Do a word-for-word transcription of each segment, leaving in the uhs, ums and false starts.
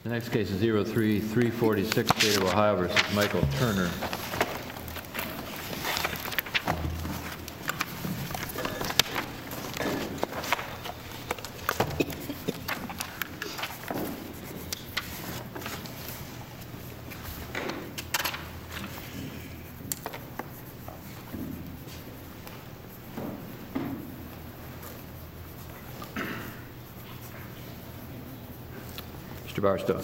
The next case is zero three three forty-six, State of Ohio versus Michael Turner. Mister Barstow.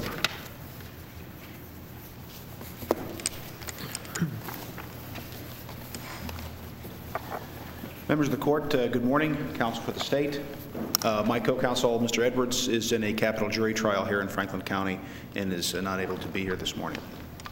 Members of the court, uh, good morning. Counsel for the state. Uh, my co-counsel, Mister Edwards, is in a capital jury trial here in Franklin County and is uh, not able to be here this morning.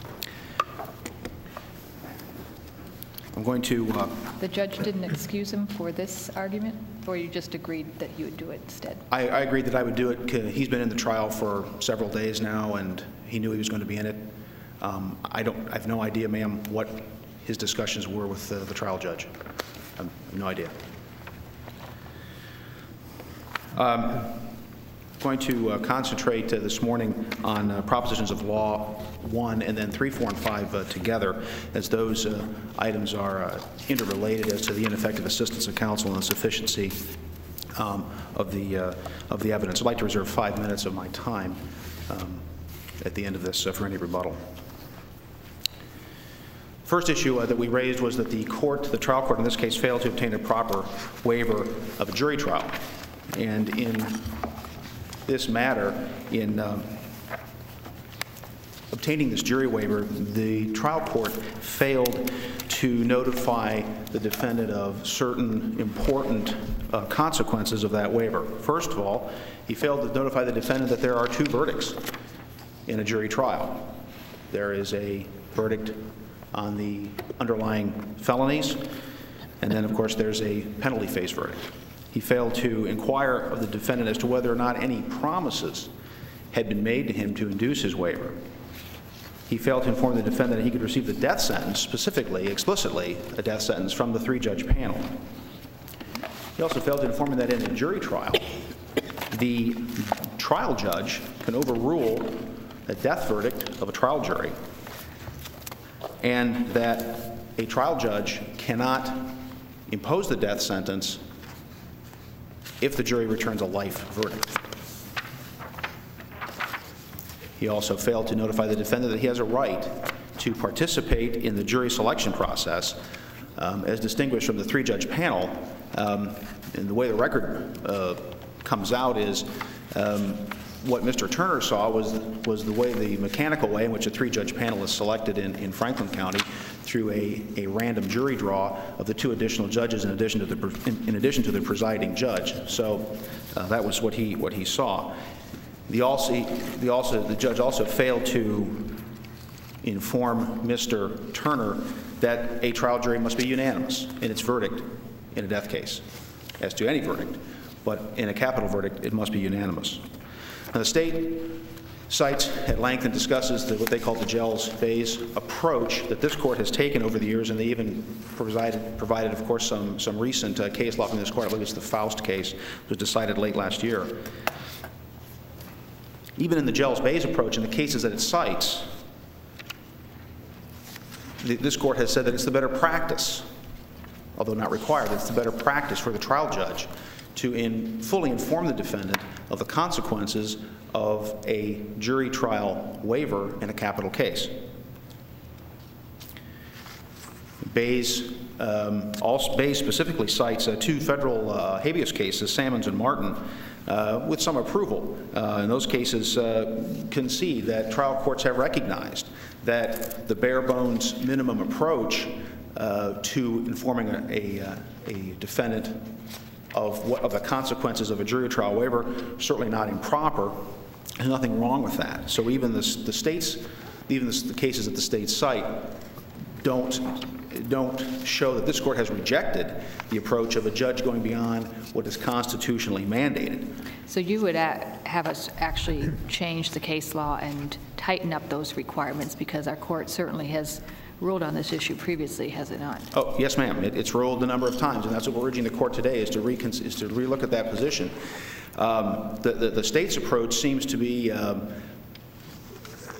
I'm going to... Uh, the judge didn't excuse him for this argument, or you just agreed that you would do it instead? I, I agreed that I would do it. He's been in the trial for several days now, and he knew he was going to be in it. Um, I don't. I have no idea, ma'am, what his discussions were with uh, the trial judge. I have no idea. Um, going to uh, concentrate uh, this morning on uh, propositions of law one and then three, four, and five uh, together, as those uh, items are uh, interrelated as to the ineffective assistance of counsel and the sufficiency um, of the uh, of the evidence. I'd like to reserve five minutes of my time um, at the end of this uh, for any rebuttal. First issue uh, that we raised was that the court, the trial court in this case, failed to obtain a proper waiver of a jury trial. And in this matter, in um, obtaining this jury waiver, the trial court failed to notify the defendant of certain important uh, consequences of that waiver. First of all, he failed to notify the defendant that there are two verdicts in a jury trial. There is a verdict on the underlying felonies, and then, of course, there's a penalty phase verdict. He failed to inquire of the defendant as to whether or not any promises had been made to him to induce his waiver. He failed to inform the defendant that he could receive the death sentence, specifically, explicitly, a death sentence from the three-judge panel. He also failed to inform him that in a jury trial, the trial judge can overrule a death verdict of a trial jury, and that a trial judge cannot impose the death sentence if the jury returns a life verdict. He also failed to notify the defendant that he has a right to participate in the jury selection process, um, as distinguished from the three-judge panel. Um, and the way the record uh, comes out is um, what Mister Turner saw was, was the way, the mechanical way in which a three-judge panel is selected in, in Franklin County through a, a random jury draw of the two additional judges in addition to the, in, in addition to the presiding judge. So uh, that was what he, what he saw. The, also, the, also, the judge also failed to inform Mister Turner that a trial jury must be unanimous in its verdict in a death case, as to any verdict, but in a capital verdict, it must be unanimous. Now, the state cites at length and discusses the, what they call the Gels-Bays approach that this court has taken over the years, and they even provided, provided of course, some, some recent uh, case law from this court. I believe it's the Faust case. It was decided late last year. Even in the Gels-Bays approach, in the cases that it cites, the, this court has said that it's the better practice, although not required, it's the better practice for the trial judge to in, fully inform the defendant of the consequences of a jury trial waiver in a capital case. Bays, um, also, Bays specifically cites uh, two federal uh, habeas cases, Sammons and Martin, uh, with some approval. Uh, in those cases, uh, concede that trial courts have recognized that the bare bones minimum approach uh, to informing a, a, a defendant of what of the consequences of a jury trial waiver, certainly not improper. There's nothing wrong with that. So even the, the states, even the, the cases that the states cite, don't don't show that this court has rejected the approach of a judge going beyond what is constitutionally mandated. So you would have us actually change the case law and tighten up those requirements, because our court certainly has ruled on this issue previously, has it not? Oh, yes, ma'am. It, it's ruled a number of times, and that's what we're urging the court today, is to, recon is to relook at that position. Um, the, the, the state's approach seems to be um,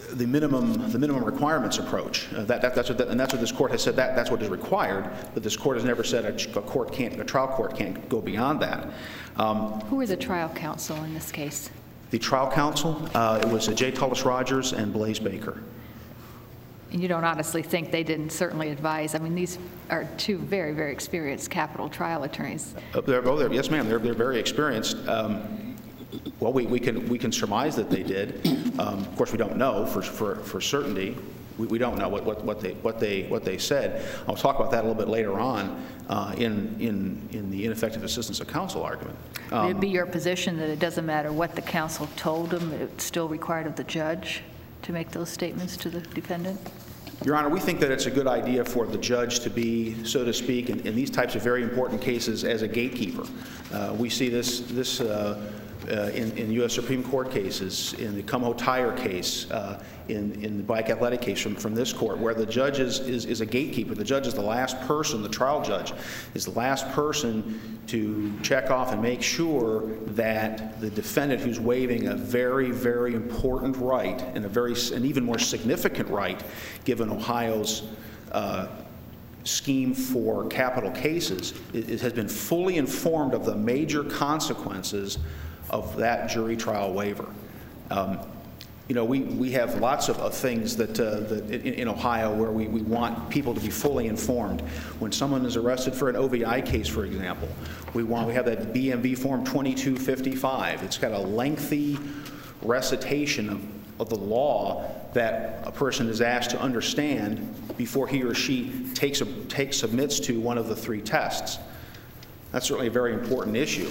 the minimum the minimum requirements approach. Uh, that, that that's what the, and that's what this court has said. That that's what is required. But this court has never said a, a court can't a trial court can't go beyond that. Um, Who were the trial counsel in this case? the trial counsel, uh, it was uh, J. Tullis Rogers and Blaise Baker. And you don't honestly think they didn't certainly advise? I mean, these are two very, very experienced capital trial attorneys. Uh, they're, oh, they're, yes, ma'am. They're they're very experienced. Um, well, we, we can we can surmise that they did. Um, of course, we don't know for for for certainty. We, we don't know what, what, what they what they what they said. I'll talk about that a little bit later on uh, in in in the ineffective assistance of counsel argument. Um, Would it be your position that it doesn't matter what the counsel told them, it's still required of the judge to make those statements to the defendant? Your Honor, we think that it's a good idea for the judge to be, so to speak, in, in these types of very important cases as a gatekeeper. Uh, we see this this uh, uh, in, in U S Supreme Court cases, in the Kumho Tire case, uh, in, in the Bike Athletic case from, from this court, where the judge is, is, is a gatekeeper. The judge is the last person, the trial judge is the last person to check off and make sure that the defendant who's waiving a very, very important right and a very, an even more significant right, given Ohio's uh, scheme for capital cases, it, it has been fully informed of the major consequences of that jury trial waiver. Um, You know, we, we have lots of, of things that, uh, that in, in Ohio where we, we want people to be fully informed. When someone is arrested for an O V I case, for example, we want we have that B M V form twenty-two fifty-five. It's got a lengthy recitation of, of the law that a person is asked to understand before he or she takes a, takes submits to one of the three tests. That's certainly a very important issue.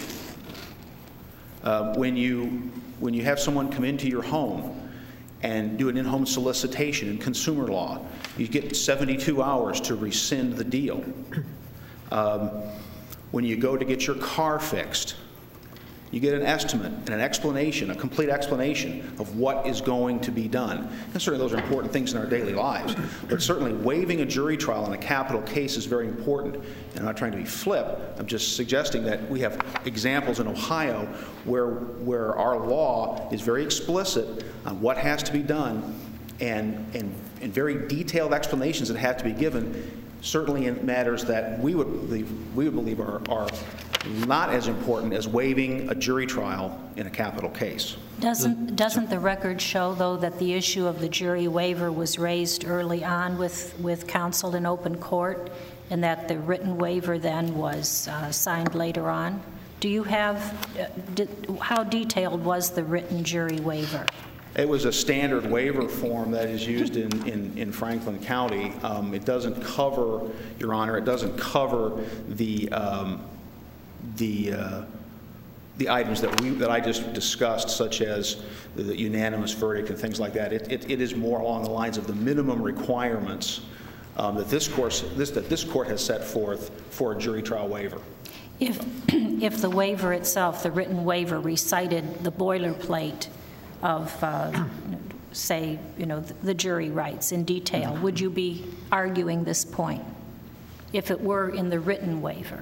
Uh, when you when you have someone come into your home and do an in-home solicitation in consumer law, you get seventy-two hours to rescind the deal. Um, when you go to get your car fixed, you get an estimate and an explanation, a complete explanation of what is going to be done. And certainly those are important things in our daily lives. But certainly waiving a jury trial in a capital case is very important. And I'm not trying to be flip. I'm just suggesting that we have examples in Ohio where, where our law is very explicit on what has to be done and, and, and very detailed explanations that have to be given, certainly in matters that we would believe, we would believe are, are not as important as waiving a jury trial in a capital case. Doesn't, doesn't the record show, though, that the issue of the jury waiver was raised early on with, with counsel in open court, and that the written waiver then was uh, signed later on? Do you have, uh, did, how detailed was the written jury waiver? It was a standard waiver form that is used in, in, in Franklin County. Um, it doesn't cover, Your Honor, it doesn't cover the um, the uh, the items that we that I just discussed, such as the unanimous verdict and things like that. It, it, it is more along the lines of the minimum requirements um, that this course this that this court has set forth for a jury trial waiver. If if the waiver itself, the written waiver, recited the boilerplate of, uh, say, you know, the, the jury rights in detail, mm-hmm. would you be arguing this point if it were in the written waiver?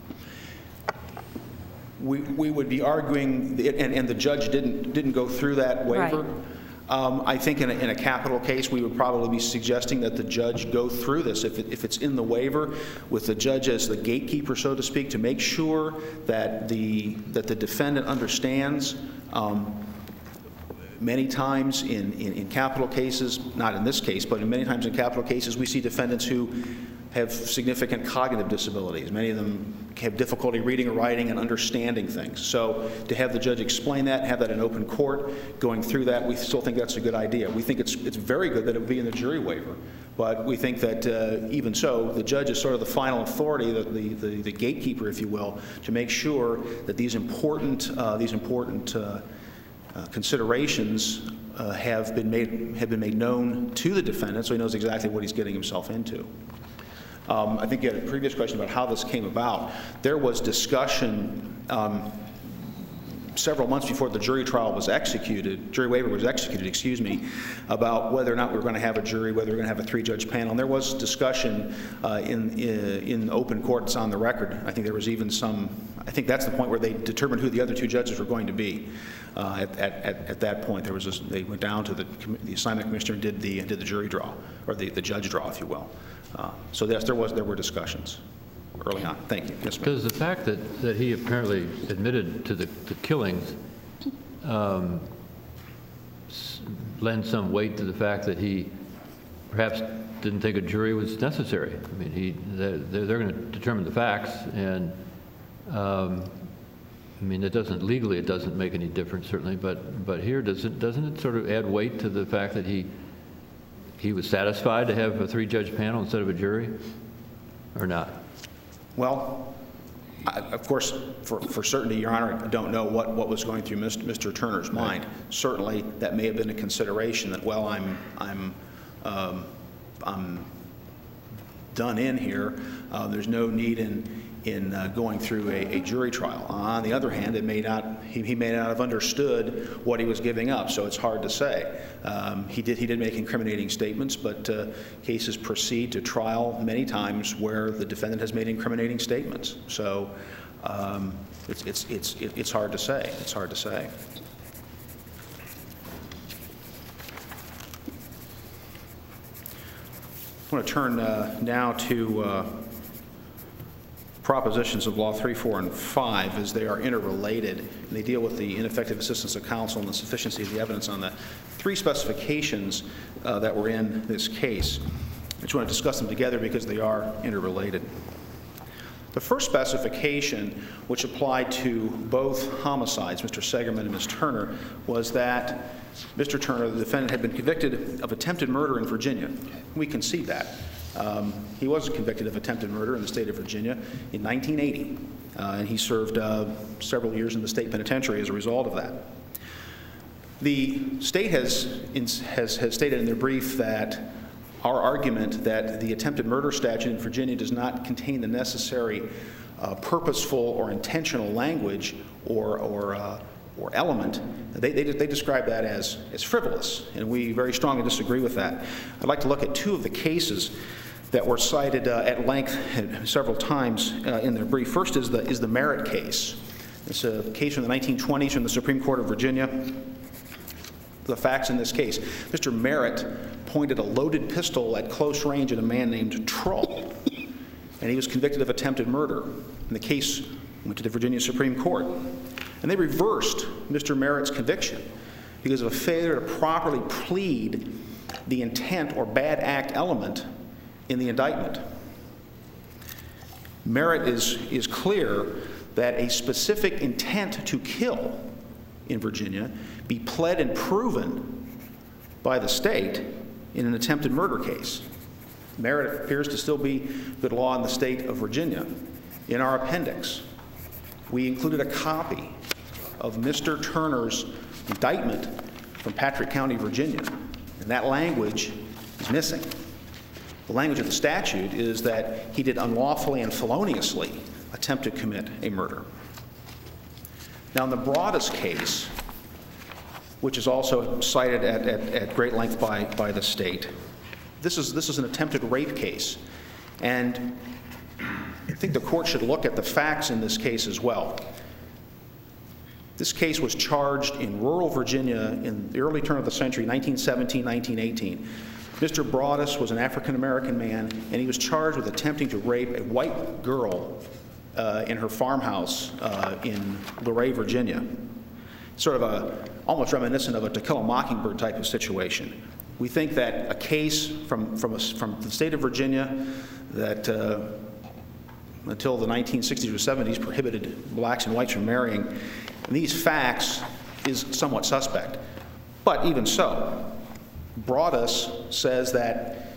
We, we would be arguing, and, and the judge didn't didn't go through that waiver. Right. Um, I think in a, in a capital case, we would probably be suggesting that the judge go through this, if, it, if it's in the waiver, with the judge as the gatekeeper, so to speak, to make sure that the that the defendant understands. Um, many times in, in, in capital cases, not in this case, but in many times in capital cases, we see defendants who have significant cognitive disabilities. Many of them have difficulty reading or writing and understanding things. So to have the judge explain that, have that in open court, going through that, we still think that's a good idea. We think it's it's very good that it would be in the jury waiver. But we think that uh, even so, the judge is sort of the final authority, the, the, the, the gatekeeper, if you will, to make sure that these important, uh, these important uh, uh, considerations uh, have been made have been made known to the defendant, so he knows exactly what he's getting himself into. Um, I think you had a previous question about how this came about. There was discussion um, several months before the jury trial was executed, jury waiver was executed, excuse me, about whether or not we were going to have a jury, whether we were going to have a three-judge panel. And there was discussion uh, in, in in open courts on the record. I think there was even some, I think that's the point where they determined who the other two judges were going to be. Uh, at, at, at that point, there was a, they went down to the, the assignment commissioner and did the, did the jury draw, or the, the judge draw, if you will. Uh, so yes, there, was, there were discussions early on. Thank you. Yes, ma'am. Does the fact that, that he apparently admitted to the, the killings um, lend some weight to the fact that he perhaps didn't think a jury was necessary? I mean, he, they're, they're going to determine the facts, and um, I mean, it doesn't, legally it doesn't make any difference, certainly, but, but here, does it, doesn't it sort of add weight to the fact that he, he was satisfied to have a three-judge panel instead of a jury, or not? Well, I, of course, for, for certainty, Your Honor, I don't know what, what was going through Mister Turner's mind. Right. Certainly, that may have been a consideration that, well, I'm, I'm, um, I'm done in here. Uh, there's no need in, in uh, going through a, a jury trial. On the other hand, it may not, he, he may not have understood what he was giving up, so it's hard to say. Um, he did he did make incriminating statements, but uh, cases proceed to trial many times where the defendant has made incriminating statements. So um, it's it's it's it's hard to say. It's hard to say. I want to turn uh, now to uh, propositions of law three, four, and five, as they are interrelated, and they deal with the ineffective assistance of counsel and the sufficiency of the evidence on the three specifications uh, that were in this case. I just want to discuss them together because they are interrelated. The first specification, which applied to both homicides, Mister Segerman and Miz Turner, was that Mister Turner, the defendant, had been convicted of attempted murder in Virginia. We concede that. Um, he was convicted of attempted murder in the state of Virginia in nineteen eighty, uh, and he served uh, several years in the state penitentiary as a result of that. The state has, has, has stated in their brief that our argument that the attempted murder statute in Virginia does not contain the necessary uh, purposeful or intentional language or, or, uh, or element, they, they, they describe that as, as frivolous, and we very strongly disagree with that. I'd like to look at two of the cases that were cited uh, at length several times uh, in their brief. First is the, is the Merritt case. It's a case from the nineteen twenties from the Supreme Court of Virginia. The facts in this case: Mister Merritt pointed a loaded pistol at close range at a man named Trull, and he was convicted of attempted murder. And the case went to the Virginia Supreme Court, and they reversed Mister Merritt's conviction because of a failure to properly plead the intent or bad act element in the indictment. Merritt is, is clear that a specific intent to kill in Virginia be pled and proven by the state in an attempted murder case. Merritt appears to still be good law in the state of Virginia. In our appendix, we included a copy of Mister Turner's indictment from Patrick County, Virginia, and that language is missing. The language of the statute is that he did unlawfully and feloniously attempt to commit a murder. Now, in the Broadus case, which is also cited at, at, at great length by, by the state, this is, this is an attempted rape case. And I think the court should look at the facts in this case as well. This case was charged in rural Virginia in the early turn of the century, nineteen seventeen, nineteen eighteen. Mister Broadus was an African-American man, and he was charged with attempting to rape a white girl uh, in her farmhouse uh, in Luray, Virginia. Sort of a, almost reminiscent of a To Kill a Mockingbird type of situation. We think that a case from, from, a, from the state of Virginia that uh, until the nineteen sixties or seventies prohibited blacks and whites from marrying, and these facts is somewhat suspect. But even so, Broadus says that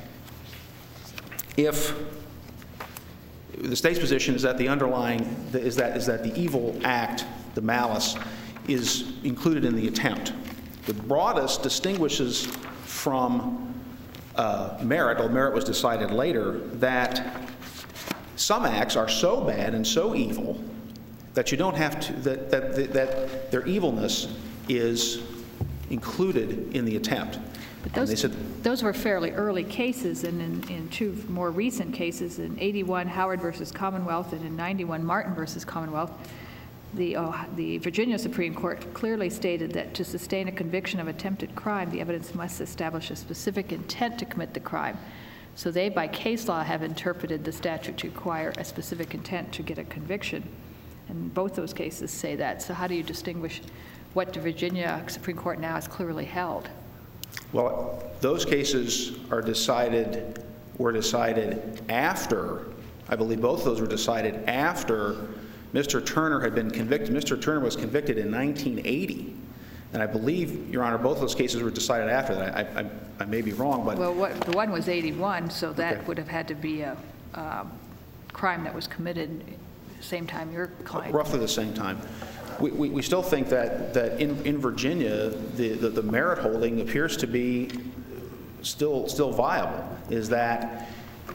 if the state's position is that the underlying is that is that the evil act, the malice, is included in the attempt. But Broadus distinguishes from uh, Merritt, although Merritt was decided later, that some acts are so bad and so evil that you don't have to, that, that, that their evilness is included in the attempt. But And they those, said, those were fairly early cases, and in, in two more recent cases, in eighty-one Howard versus Commonwealth and in ninety-one Martin versus Commonwealth, the, uh, the Virginia Supreme Court clearly stated that to sustain a conviction of attempted crime, the evidence must establish a specific intent to commit the crime. So they, by case law, have interpreted the statute to require a specific intent to get a conviction. And both those cases say that. So how do you distinguish what the Virginia Supreme Court now has clearly held? well, those cases are decided, were decided after, I believe both of those were decided after Mister Turner had been convicted. Mister Turner was convicted in nineteen eighty. And I believe, Your Honor, both of those cases were decided after that. I, I, I may be wrong, but... Well, what, the one was eighty-one, so that Okay. would have had to be a um, crime that was committed same time your client. Roughly the same time. We, we, we still think that, that in, in Virginia, the, the, the merit holding appears to be still, still viable, is that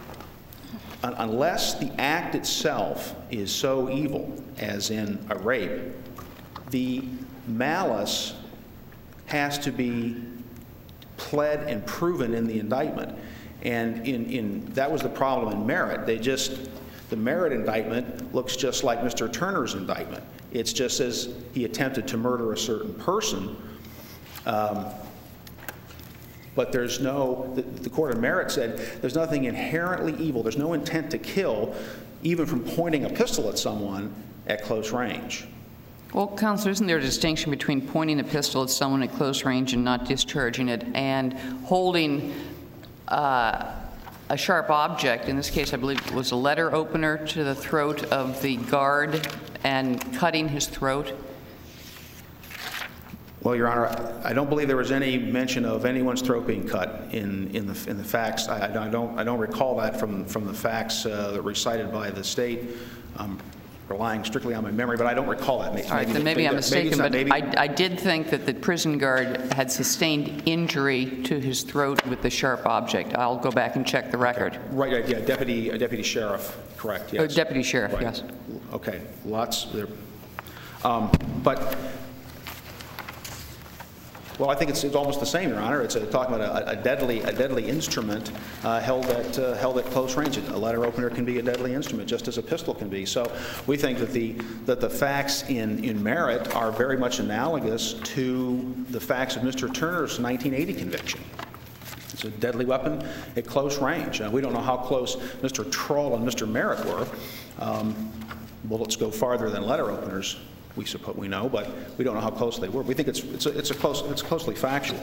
un, unless the act itself is so evil, as in a rape, the malice has to be pled and proven in the indictment. And in, in, that was the problem in Merritt. They just, the Merritt indictment looks just like Mister Turner's indictment. It's just as he attempted to murder a certain person, um, but there's no, the, the court in Merritt said there's nothing inherently evil, there's no intent to kill, even from pointing a pistol at someone at close range. Well, Counselor, isn't there a distinction between pointing a pistol at someone at close range and not discharging it, and holding uh, a sharp object, in this case I believe it was a letter opener, to the throat of the guard and cutting his throat? Well, Your Honor, I don't believe there was any mention of anyone's throat being cut in, in, the, in the facts. I, I, don't, I don't recall that from, from the facts uh, that were cited by the state. Um, relying strictly on my memory, but I don't recall that. Maybe, All right, then maybe I'm mistaken, not, but I, I did think that the prison guard had sustained injury to his throat with the sharp object. I'll go back and check the record. Right, right, yeah, deputy, a deputy sheriff, correct, yes. Oh, deputy sheriff, right. Yes. Okay, lots there. Um, but, well, I think it's, it's almost the same, Your Honor. It's a, talking about a, a deadly, a deadly instrument uh, held at uh, held at close range. A letter opener can be a deadly instrument, just as a pistol can be. So we think that the that the facts in in Merritt are very much analogous to the facts of Mister Turner's nineteen eighty conviction. It's a deadly weapon at close range. Uh, we don't know how close Mister Trull and Mister Merritt were. Um, bullets go farther than letter openers. We suppose we know, but we don't know how close they were. We think it's it's a, it's a close it's closely factual.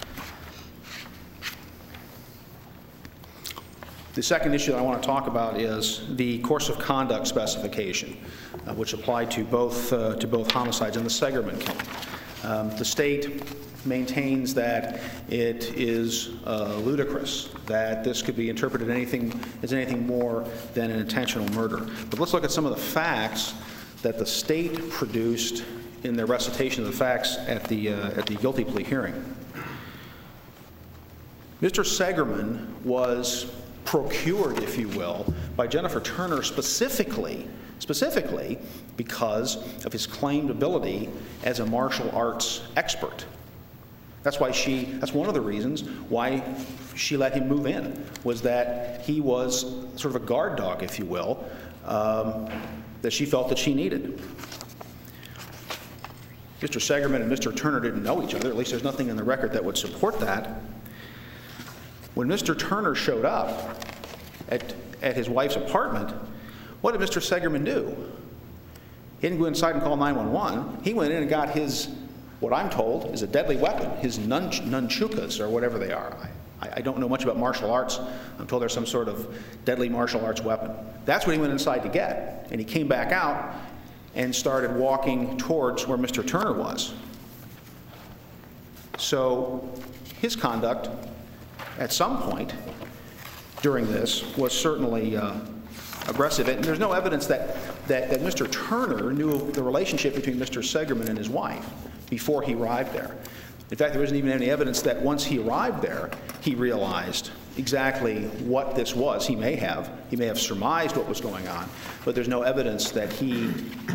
The second issue that I want to talk about is the course of conduct specification, uh, which applied to both uh, to both homicides and the Segerman killing. Um, the state maintains that it is uh, ludicrous that this could be interpreted anything as anything more than an intentional murder. But let's look at some of the facts that the state produced in their recitation of the facts at the uh, at the guilty plea hearing. Mister Segerman was procured, if you will, by Jennifer Turner specifically, specifically because of his claimed ability as a martial arts expert. That's why she, that's one of the reasons why she let him move in, was that he was sort of a guard dog, if you will, um, that she felt that she needed. Mister Segerman and Mister Turner didn't know each other, at least there's nothing in the record that would support that. When Mister Turner showed up at, at his wife's apartment, what did Mister Segerman do? He didn't go inside and call nine one one. He went in and got his, what I'm told, is a deadly weapon, his nunch, nunchukas, or whatever they are. I, I don't know much about martial arts. I'm told there's some sort of deadly martial arts weapon. That's what he went inside to get. And he came back out and started walking towards where Mister Turner was. So his conduct at some point during this was certainly uh, aggressive. And there's no evidence that, that, that Mister Turner knew of the relationship between Mister Segerman and his wife before he arrived there. In fact, there isn't even any evidence that once he arrived there, he realized exactly what this was. He may have. He may have surmised what was going on, but there's no evidence that he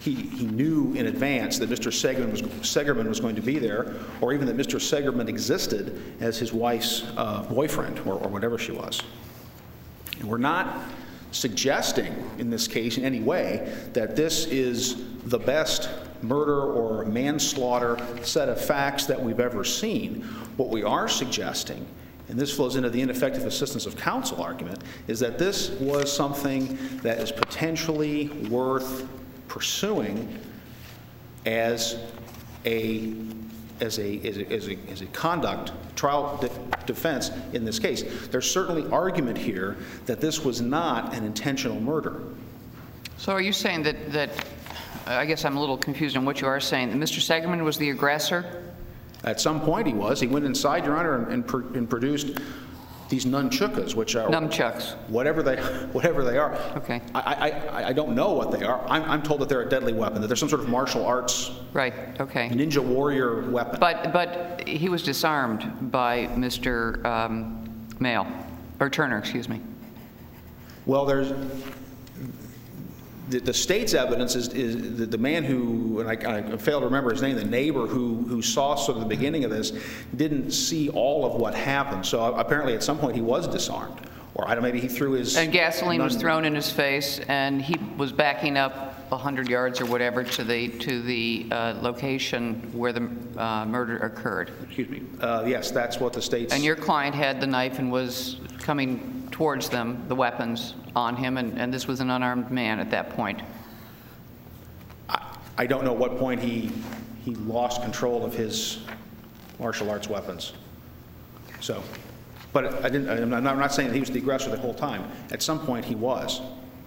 he, he knew in advance that Mister Segerman was, Segerman was going to be there, or even that Mister Segerman existed as his wife's uh, boyfriend, or, or whatever she was. And we're not suggesting in this case in any way that this is the best murder or manslaughter set of facts that we've ever seen. What we are suggesting, and this flows into the ineffective assistance of counsel argument, is that this was something that is potentially worth pursuing as a as a as a, as a, as a conduct trial de defense in this case. There's certainly argument here that this was not an intentional murder. So are you saying that that I guess I'm a little confused on what you are saying, that Mister Segerman was the aggressor? At some point he was. He went inside, Your Honor, and, and, pr and produced these nunchuckas, which are nunchucks, whatever they, whatever they are. Okay. I, I, I don't know what they are. I'm, I'm told that they're a deadly weapon, that they're some sort of martial arts, right? Okay. ninja warrior weapon. But but he was disarmed by Mister Um, Mail or Turner, excuse me. Well, there's the, the state's evidence is, is the, the man who, and I, I fail to remember his name, the neighbor who, who saw sort of the beginning of this, didn't see all of what happened. So apparently at some point he was disarmed. Or I don't know, maybe he threw his... And gasoline was thrown in his face, and he was backing up one hundred yards or whatever to the, to the uh, location where the uh, murder occurred. Excuse me. Uh, yes, that's what the state's... And your client had the knife and was coming towards them, the weapons on him, and, and this was an unarmed man at that point. I, I don't know at what point he, he lost control of his martial arts weapons. So, but I didn't, I'm not, I'm not saying that he was the aggressor the whole time. At some point he was.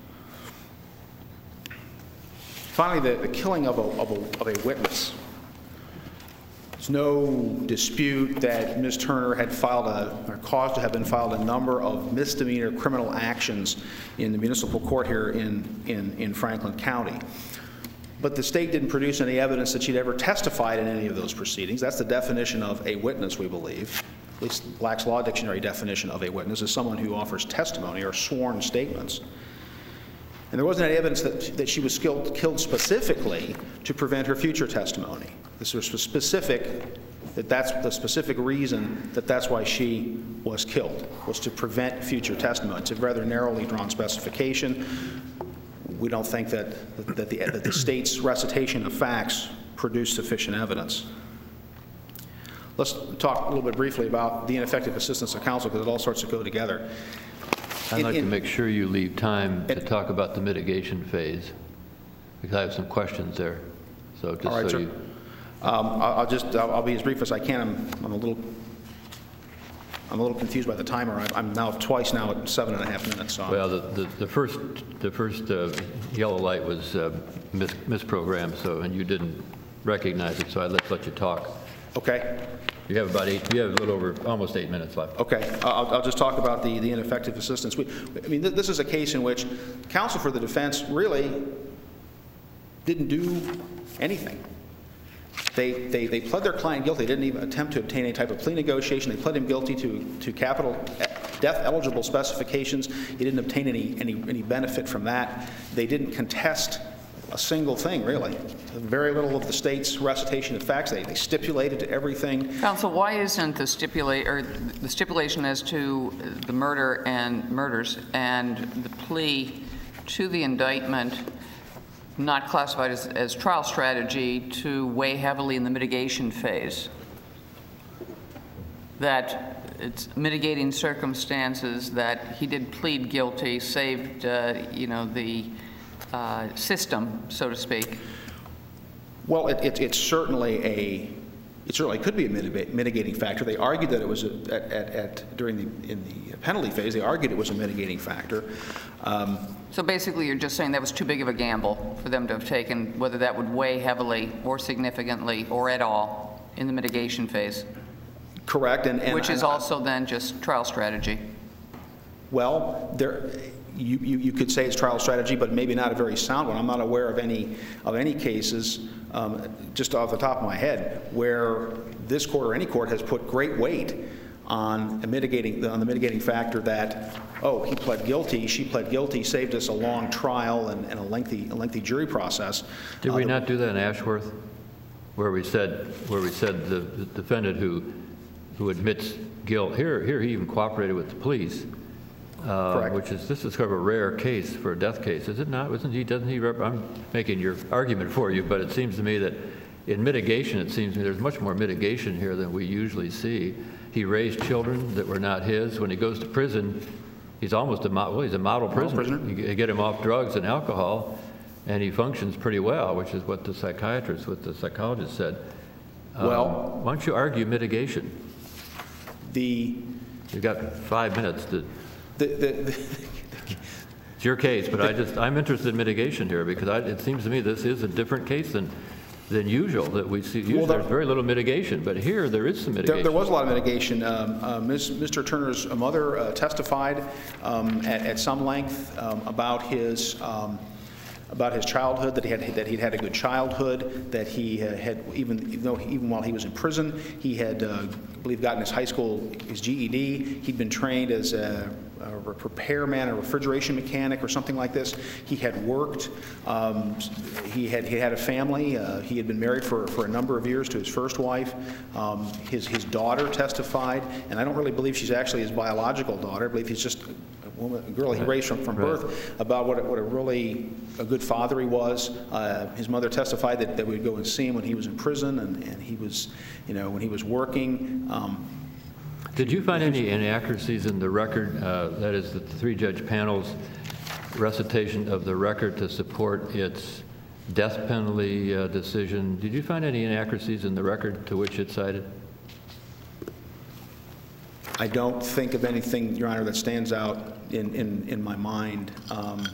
Finally, the, the killing of a, of, a, of a witness. There's no dispute that Miz Turner had filed a, or caused to have been filed a number of misdemeanor criminal actions in the municipal court here in, in, in Franklin County. But the state didn't produce any evidence that she'd ever testified in any of those proceedings. That's the definition of a witness, we believe. At least Black's Law Dictionary definition of a witness is someone who offers testimony or sworn statements. And there wasn't any evidence that, that she was killed, killed specifically to prevent her future testimony. This was specific, that that's the specific reason that that's why she was killed, was to prevent future testimony. It's a rather narrowly drawn specification. We don't think that, that, the, that the state's recitation of facts produced sufficient evidence. Let's talk a little bit briefly about the ineffective assistance of counsel, because it all sorts of go together. I'd like in, to make sure you leave time to talk about the mitigation phase, because I have some questions there. So just all right, so sir. you... Um, I'll, I'll just, I'll, I'll be as brief as I can. I'm, I'm a little, I'm a little confused by the timer. I'm, I'm now twice now at seven and a half minutes. So Well, the, the, the first, the first uh, yellow light was uh, mis misprogrammed, so, and you didn't recognize it, so I let, let you talk. Okay. You have about eight, you have a little over, almost eight minutes left. Okay, I'll, I'll just talk about the, the ineffective assistance. We, I mean, th this is a case in which counsel for the defense really didn't do anything. They, they, they pled their client guilty. They didn't even attempt to obtain any type of plea negotiation. They pled him guilty to, to capital death-eligible specifications. He didn't obtain any, any, any benefit from that. They didn't contest a single thing, really. Very little of the state's recitation of facts. They, they stipulated to everything. Counsel, why isn't the stipulate or the stipulation as to the murder and murders and the plea to the indictment not classified as, as trial strategy to weigh heavily in the mitigation phase? That it's mitigating circumstances, that he did plead guilty, saved, uh, you know, the uh, system, so to speak. Well, it, it, it's certainly a, it certainly could be a mitigating factor. They argued that it was a, at, at, at during the in the penalty phase. They argued it was a mitigating factor. Um, so basically, you're just saying that was too big of a gamble for them to have taken, whether that would weigh heavily or significantly or at all in the mitigation phase. Correct, and, and which is and, also then just trial strategy. Well, there. You, you, you could say it's trial strategy, but maybe not a very sound one. I'm not aware of any of any cases, um, just off the top of my head, where this court or any court has put great weight on a mitigating, on the mitigating factor that, oh, he pled guilty, she pled guilty, saved us a long trial and, and a lengthy, a lengthy jury process. Did Uh, we the- not do that in Ashworth, where we said, where we said the the defendant who, who admits guilt, here, here he even cooperated with the police, uh, Correct. which is, this is kind of a rare case for a death case, is it not? Wasn't he, doesn't he, rep- I'm making your argument for you, but it seems to me that in mitigation, it seems to me there's much more mitigation here than we usually see. He raised children that were not his. When he goes to prison, he's almost a, mo- well, he's a model prisoner. prisoner. You get- get him off drugs and alcohol, and he functions pretty well, which is what the psychiatrist, what the psychologist said. Um, Well- why don't you argue mitigation? The, You've got five minutes to, the, the, the it's your case, but I just, I'm interested in mitigation here, because I, it seems to me this is a different case than, than usual, that we see, usually Well, there's the- very little mitigation, but here there is some There, mitigation. there was a lot of mitigation. Um, uh, Miz Mister Turner's mother uh, testified um, at, at some length um, about his um, about his childhood, that he had that he'd had a good childhood, that he uh, had even even though he, even while he was in prison, he had uh, I believe gotten his high school his G E D. He'd been trained as a, a repairman, a refrigeration mechanic, or something like this. He had worked. Um, he had he had a family. Uh, he had been married for for a number of years to his first wife. Um, his his daughter testified, and I don't really believe she's actually his biological daughter. I believe he's just a woman, a girl he raised from, from birth, about what a, what a really a good father he was. Uh, his mother testified that, that we'd go and see him when he was in prison, and, and he was, you know, when he was working. Um, Did you find any inaccuracies in the record, uh, that is, the three-judge panel's recitation of the record to support its death penalty uh, decision? Did you find any inaccuracies in the record to which it cited? I don't think of anything, Your Honor, that stands out in, in, in my mind. Um,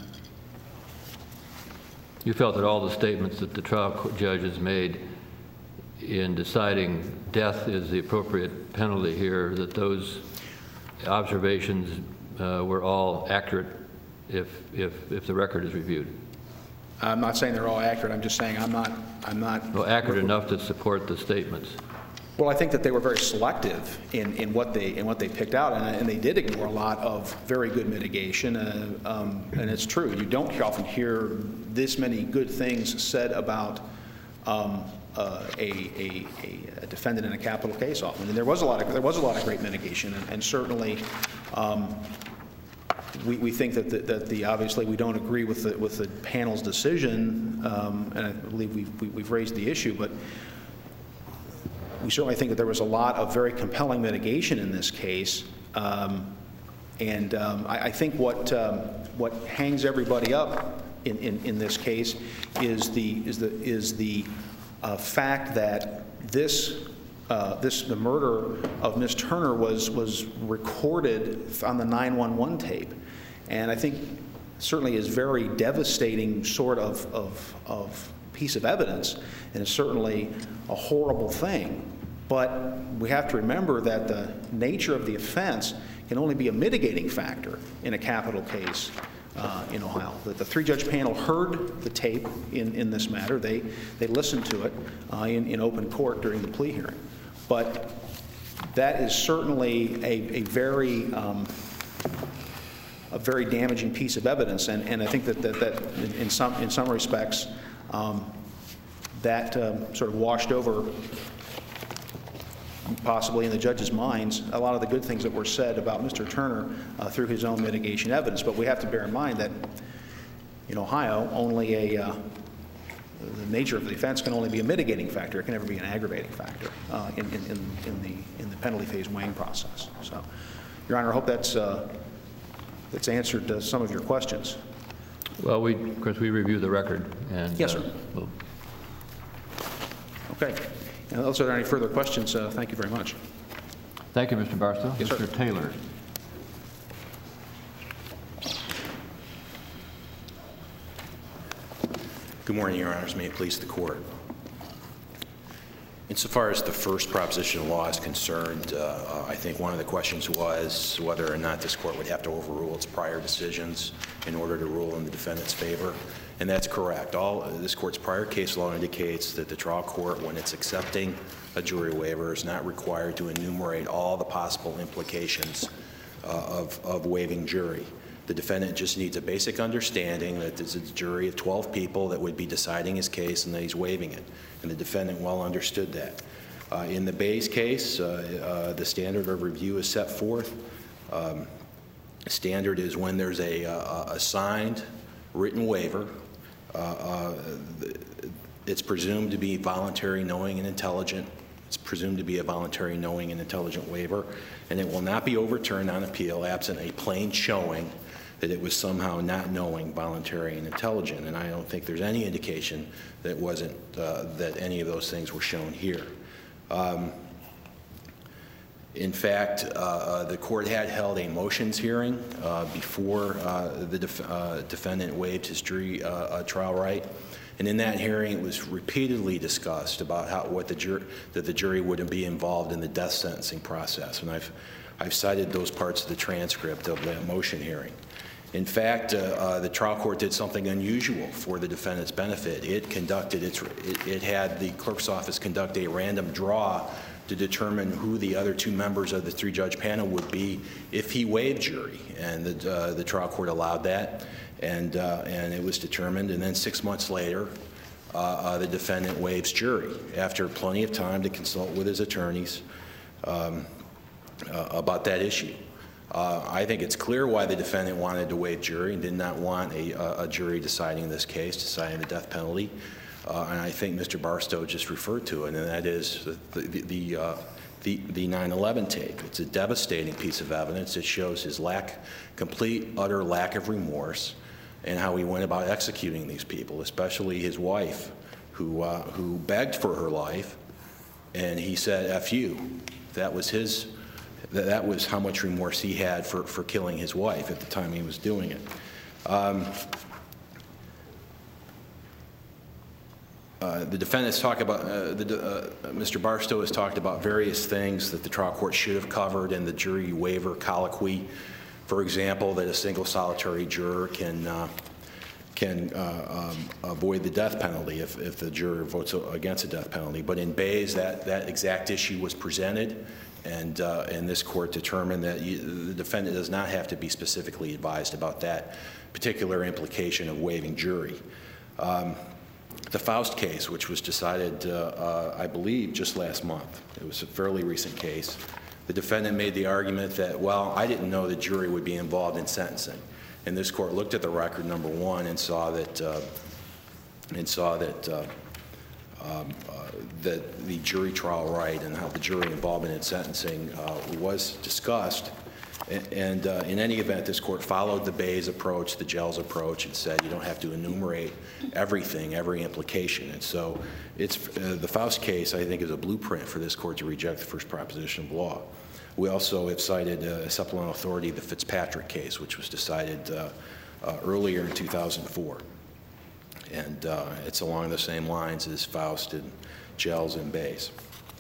You felt that all the statements that the trial co- judge has made in deciding death is the appropriate penalty here, that those observations uh, were all accurate if, if, if the record is reviewed? I'm not saying they're all accurate. I'm just saying I'm not, I'm not. Well, accurate enough to support the statements. Well, I think that they were very selective in, in what they in what they picked out, and, and they did ignore a lot of very good mitigation. Uh, um, and it's true, you don't often hear this many good things said about um, uh, a, a, a defendant in a capital case. Often, and there was a lot of there was a lot of great mitigation, and, and certainly. Um, We, we think that the, that the obviously we don't agree with the with the panel's decision, um, and I believe we've we, we've raised the issue, but we certainly think that there was a lot of very compelling mitigation in this case, um, and um, I, I think what um, what hangs everybody up in, in, in this case is the is the is the uh, fact that this. Uh, this the murder of Miss Turner was was recorded on the nine one one tape, and I think certainly is very devastating sort of, of of piece of evidence, and it's certainly a horrible thing. But we have to remember that the nature of the offense can only be a mitigating factor in a capital case uh, in Ohio. That the three-judge panel heard the tape in, in this matter. They they listened to it uh, in, in open court during the plea hearing. But that is certainly a, a very um, a very damaging piece of evidence, and, and I think that that, that in, in some in some respects um, that um, sort of washed over, possibly in the judge's minds, a lot of the good things that were said about Mister Turner uh, through his own mitigation evidence. But we have to bear in mind that in Ohio, only a uh, the nature of the offense can only be a mitigating factor. It can never be an aggravating factor uh, in, in, in, the, in the penalty phase weighing process. So, Your Honor, I hope that's, uh, that's answered uh, some of your questions. Well, we, of course, we review the record. And, Yes, uh, sir. we'll- Okay. And unless there are any further questions, uh, thank you very much. Thank you, Mister Barstow. Yes, sir. Mister Taylor. Good morning, Your Honors. May it please the Court. Insofar as the first proposition of law is concerned, uh, I think one of the questions was whether or not this Court would have to overrule its prior decisions in order to rule in the defendant's favor. And that's correct. All this court's prior case law indicates that the trial court, when it's accepting a jury waiver, is not required to enumerate all the possible implications uh, of, of waiving jury. The defendant just needs a basic understanding that there's a jury of twelve people that would be deciding his case and that he's waiving it. And the defendant well understood that. Uh, in the Bays case, uh, uh, the standard of review is set forth. Um, standard is when there's a, a, a signed written waiver, uh, uh, it's presumed to be voluntary, knowing, and intelligent. It's presumed to be a voluntary, knowing, and intelligent waiver, and it will not be overturned on appeal absent a plain showing that it was somehow not knowing, voluntary, and intelligent. And I don't think there's any indication that wasn't uh, that any of those things were shown here. Um, in fact, uh, uh, the court had held a motions hearing uh, before uh, the def uh, defendant waived his jury uh, uh, trial right. And in that hearing, it was repeatedly discussed about how what the jury that the jury wouldn't be involved in the death sentencing process. And I've I've cited those parts of the transcript of that motion hearing. In fact, uh, uh, the trial court did something unusual for the defendant's benefit. It conducted its it, it had the clerk's office conduct a random draw to determine who the other two members of the three-judge panel would be if he waived jury, and the uh, the trial court allowed that. And, uh, and it was determined, and then six months later, uh, uh, the defendant waives jury after plenty of time to consult with his attorneys um, uh, about that issue. Uh, I think it's clear why the defendant wanted to waive jury and did not want a, a jury deciding this case, deciding the death penalty. Uh, and I think Mister Barstow just referred to it, and that is the, the, the, uh, the, the nine eleven tape. It's a devastating piece of evidence. It shows his lack, complete, utter lack of remorse, and how he went about executing these people, especially his wife, who, uh, who begged for her life, and he said, F you. That was his, that was how much remorse he had for, for killing his wife at the time he was doing it. Um, uh, the defendants talk about, uh, the, uh, Mister Barstow has talked about various things that the trial court should have covered in the jury waiver colloquy. For example, that a single solitary juror can uh, can uh, um, avoid the death penalty if, if the juror votes against the death penalty. But in Bays, that, that exact issue was presented, and, uh, and this court determined that you, the defendant does not have to be specifically advised about that particular implication of waiving jury. Um, the Faust case, which was decided, uh, uh, I believe, just last month. It was a fairly recent case. The defendant made the argument that, well, I didn't know the jury would be involved in sentencing. And this court looked at the record, number one, and saw that, uh, and saw that, uh, um, uh, that the jury trial right and how the jury involvement in sentencing uh, was discussed. And uh, in any event, this court followed the Bays approach, the Gels approach, and said you don't have to enumerate everything, every implication. And so it's, uh, the Faust case, I think, is a blueprint for this court to reject the first proposition of law. We also have cited uh, supplemental authority, the Fitzpatrick case, which was decided uh, uh, earlier in two thousand four. And uh, it's along the same lines as Faust and Gels and Bays.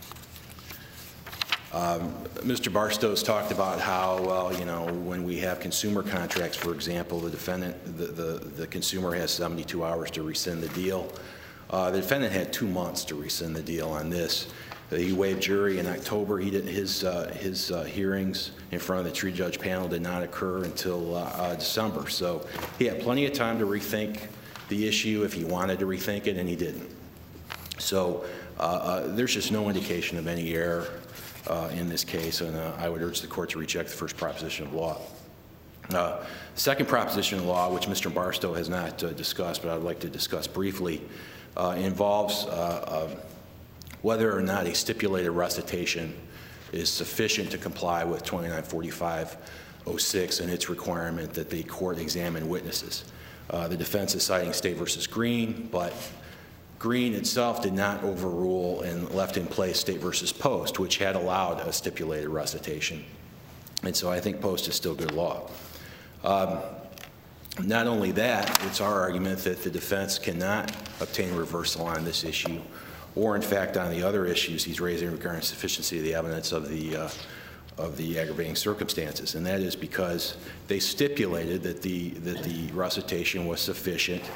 Um, Mister Barstow's talked about how, well, you know, when we have consumer contracts, for example, the defendant, the, the, the consumer has seventy-two hours to rescind the deal. Uh, the defendant had two months to rescind the deal on this. Uh, he waived jury in October. He did, his uh, his uh, hearings in front of the three-judge panel did not occur until uh, uh, December. So he had plenty of time to rethink the issue if he wanted to rethink it, and he didn't. So uh, uh, there's just no indication of any error Uh, in this case, and uh, I would urge the court to reject the first proposition of law. Uh, second proposition of law, which Mister Barstow has not uh, discussed, but I would like to discuss briefly, uh, involves uh, uh, whether or not a stipulated recitation is sufficient to comply with twenty-nine forty-five oh six and its requirement that the court examine witnesses. Uh, the defense is citing State versus Green, but Green itself did not overrule and left in place State versus Post, which had allowed a stipulated recitation. And so I think Post is still good law. Um, not only that, it's our argument that the defense cannot obtain reversal on this issue, or in fact on the other issues he's raising regarding sufficiency of the evidence of the, uh, of the aggravating circumstances. And that is because they stipulated that the, that the recitation was sufficient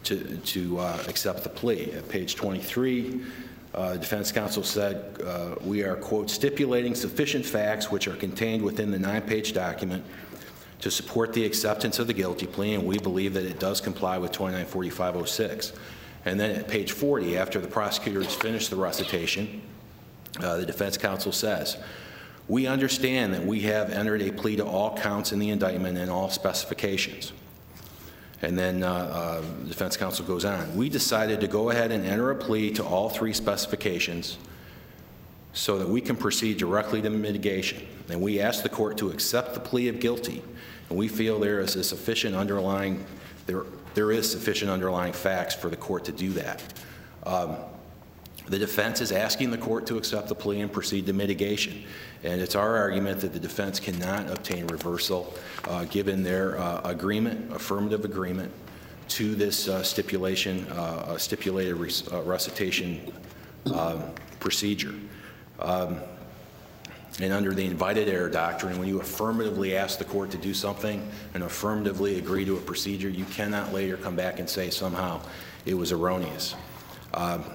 to, to uh, accept the plea. At page twenty-three, uh, defense counsel said, uh, we are, quote, stipulating sufficient facts which are contained within the nine-page document to support the acceptance of the guilty plea, and we believe that it does comply with twenty-nine forty-five oh six. And then at page forty, after the prosecutors finished the recitation, uh, the defense counsel says, we understand that we have entered a plea to all counts in the indictment and all specifications. And then uh, uh, the defense counsel goes on. We decided to go ahead and enter a plea to all three specifications so that we can proceed directly to mitigation. And we asked the court to accept the plea of guilty, and we feel there is a sufficient underlying, there, there is sufficient underlying facts for the court to do that. Um, the defense is asking the court to accept the plea and proceed to mitigation. And it's our argument that the defense cannot obtain reversal uh, given their uh, agreement, affirmative agreement, to this uh, stipulation, uh, stipulated re uh, recitation um, procedure. Um, and under the invited error doctrine, when you affirmatively ask the court to do something and affirmatively agree to a procedure, you cannot later come back and say somehow it was erroneous. Um,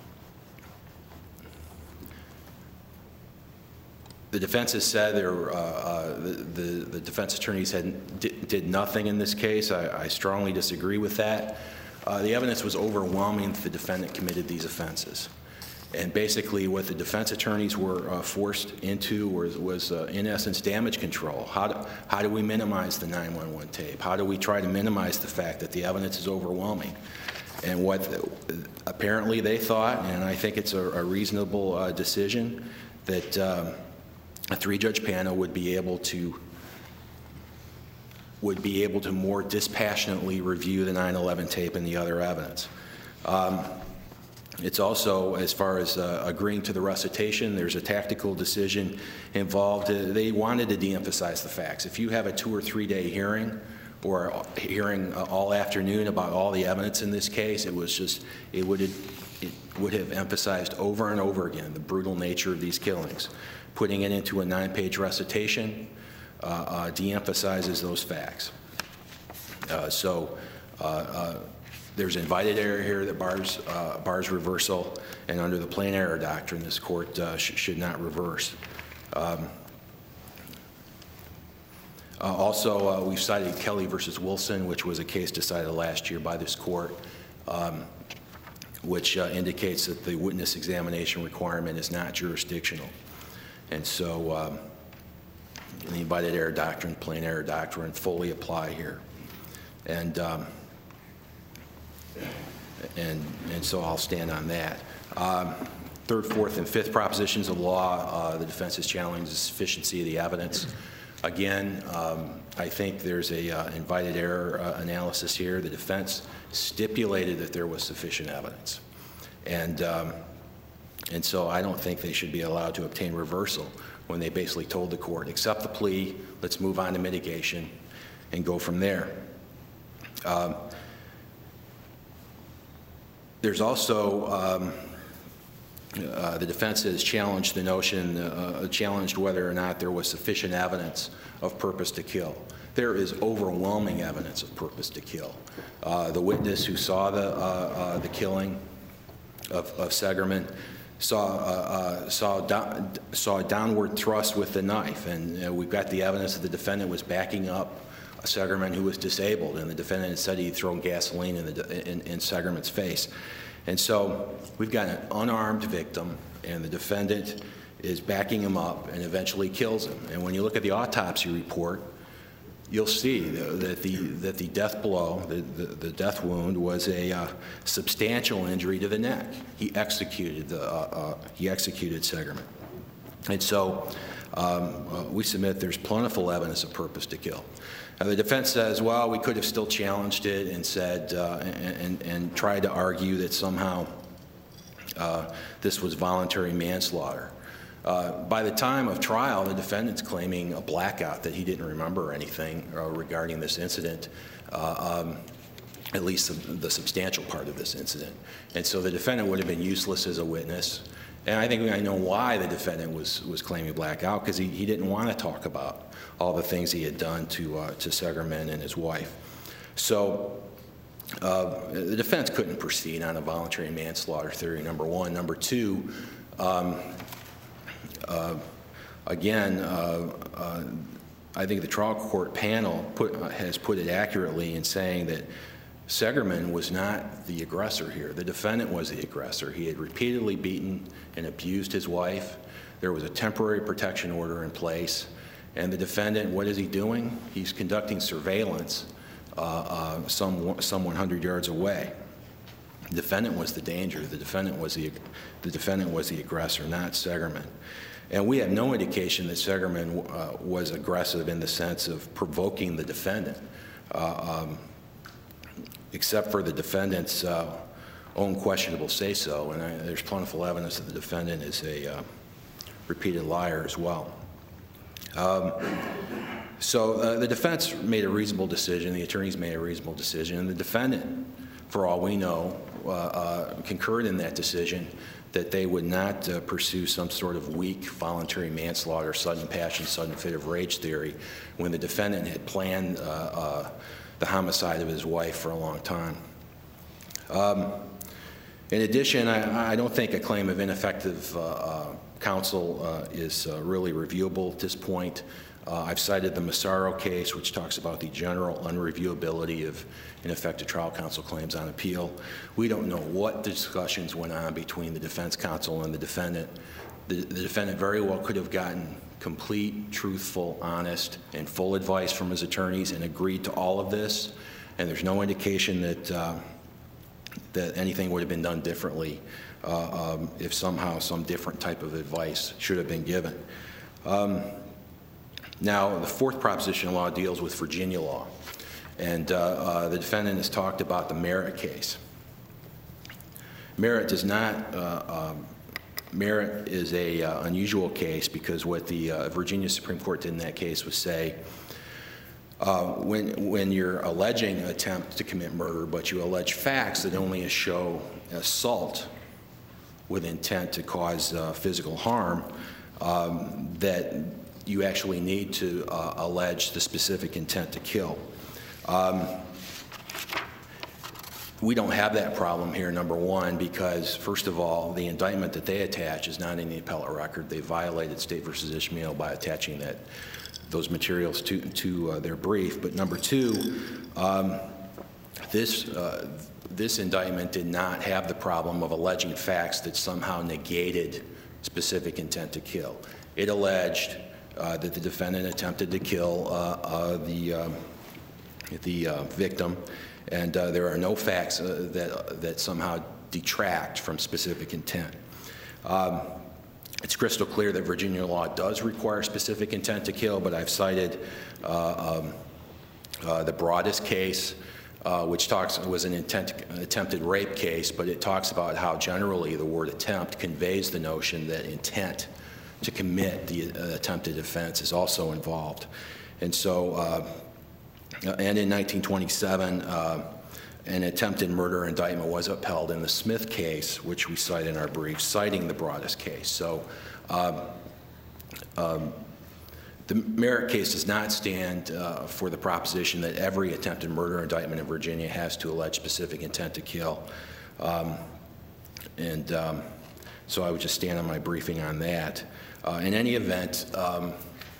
The defense has said there, uh, uh, the, the, the defense attorneys had, did, did nothing in this case. I, I strongly disagree with that. Uh, the evidence was overwhelming that the defendant committed these offenses. And basically what the defense attorneys were uh, forced into was, was uh, in essence, damage control. How do, how do we minimize the nine one one tape? How do we try to minimize the fact that the evidence is overwhelming? And what the, apparently they thought, and I think it's a, a reasonable uh, decision, that um, a three-judge panel would be able to would be able to more dispassionately review the nine eleven tape and the other evidence. Um, it's also, as far as uh, agreeing to the recitation, there's a tactical decision involved. Uh, they wanted to de-emphasize the facts. If you have a two or three-day hearing or a hearing uh, all afternoon about all the evidence in this case, it was just, it would have, it would have emphasized over and over again the brutal nature of these killings. Putting it into a nine-page recitation uh, uh, de-emphasizes those facts. Uh, so uh, uh, there's invited error here that bars, uh, bars reversal, and under the plain error doctrine, this court uh, sh should not reverse. Um, uh, also, uh, we've cited Kelly versus Wilson, which was a case decided last year by this court, um, which uh, indicates that the witness examination requirement is not jurisdictional. And so um, the invited error doctrine, plain error doctrine fully apply here. And, um, and, and so I'll stand on that. Um, third, fourth, and fifth propositions of law, uh, the defense has challenged the sufficiency of the evidence. Again, um, I think there's a uh, invited error uh, analysis here. The defense stipulated that there was sufficient evidence. And um, And so I don't think they should be allowed to obtain reversal when they basically told the court, accept the plea, let's move on to mitigation, and go from there. Um, there's also, um, uh, the defense has challenged the notion, uh, challenged whether or not there was sufficient evidence of purpose to kill. There is overwhelming evidence of purpose to kill. Uh, the witness who saw the, uh, uh, the killing of, of Segerman saw uh, uh, saw do saw a downward thrust with the knife, and uh, we've got the evidence that the defendant was backing up a Segerman who was disabled, and the defendant had said he'd thrown gasoline in, the, in, in Segerman's face. And so we've got an unarmed victim, and the defendant is backing him up and eventually kills him. And when you look at the autopsy report, you'll see that the, that the death blow, the, the, the death wound, was a uh, substantial injury to the neck. He executed, the, uh, uh, he executed Segerman. And so um, uh, we submit there's plentiful evidence of purpose to kill. Now, the defense says, well, we could have still challenged it and said, uh, and, and, and tried to argue that somehow uh, this was voluntary manslaughter. Uh, by the time of trial, the defendant's claiming a blackout, that he didn't remember anything uh, regarding this incident, uh, um, at least the, the substantial part of this incident. And so the defendant would have been useless as a witness. And I think I know why the defendant was, was claiming blackout, because he, he didn't want to talk about all the things he had done to, uh, to Segerman and his wife. So Uh, the defense couldn't proceed on a voluntary manslaughter theory, number one. Number two, um, uh, again, uh, uh, I think the trial court panel put, uh, has put it accurately in saying that Segerman was not the aggressor here. The defendant was the aggressor. He had repeatedly beaten and abused his wife. There was a temporary protection order in place. And the defendant, what is he doing? He's conducting surveillance uh, uh, some, some one hundred yards away. The defendant was the danger. The defendant was the, the defendant was the aggressor, not Segerman. And we have no indication that Segerman uh, was aggressive in the sense of provoking the defendant, uh, um, except for the defendant's uh, own questionable say-so. And I, there's plentiful evidence that the defendant is a uh, repeated liar as well. Um, so uh, the defense made a reasonable decision, the attorneys made a reasonable decision, and the defendant, for all we know, uh, uh, concurred in that decision that they would not uh, pursue some sort of weak voluntary manslaughter, sudden passion, sudden fit of rage theory when the defendant had planned uh, uh, the homicide of his wife for a long time. Um, in addition, I, I don't think a claim of ineffective uh, uh, counsel uh, is uh, really reviewable at this point. Uh, I've cited the Massaro case, which talks about the general unreviewability of ineffective trial counsel claims on appeal. We don't know what discussions went on between the defense counsel and the defendant. The, the defendant very well could have gotten complete, truthful, honest, and full advice from his attorneys and agreed to all of this, and there's no indication that, uh, that anything would have been done differently uh, um, if somehow some different type of advice should have been given. Um, Now, the fourth proposition law deals with Virginia law, and uh, uh, the defendant has talked about the Merritt case. Merritt does not, uh, um, Merritt is a uh, unusual case because what the uh, Virginia Supreme Court did in that case was say, uh, when, when you're alleging an attempt to commit murder, but you allege facts that only show assault with intent to cause uh, physical harm, um, that you actually need to uh, allege the specific intent to kill. Um, we don't have that problem here, number one, because, first of all, the indictment that they attach is not in the appellate record. They violated State versus Ishmael by attaching that, those materials to, to uh, their brief. But number two, um, this, uh, this indictment did not have the problem of alleging facts that somehow negated specific intent to kill. It alleged Uh, that the defendant attempted to kill uh, uh, the, um, the uh, victim, and uh, there are no facts uh, that, that somehow detract from specific intent. Um, it's crystal clear that Virginia law does require specific intent to kill, but I've cited uh, um, uh, the Broadus case, uh, which talks, was an intent, attempted rape case, but it talks about how generally the word attempt conveys the notion that intent to commit the uh, attempted offense is also involved. And so, uh, and in nineteen twenty-seven, uh, an attempted murder indictment was upheld in the Smith case, which we cite in our brief, citing the Broadus case. So um, um, the Merritt case does not stand uh, for the proposition that every attempted murder indictment in Virginia has to allege specific intent to kill. Um, and um, so I would just stand on my briefing on that. Uh, in any event, um,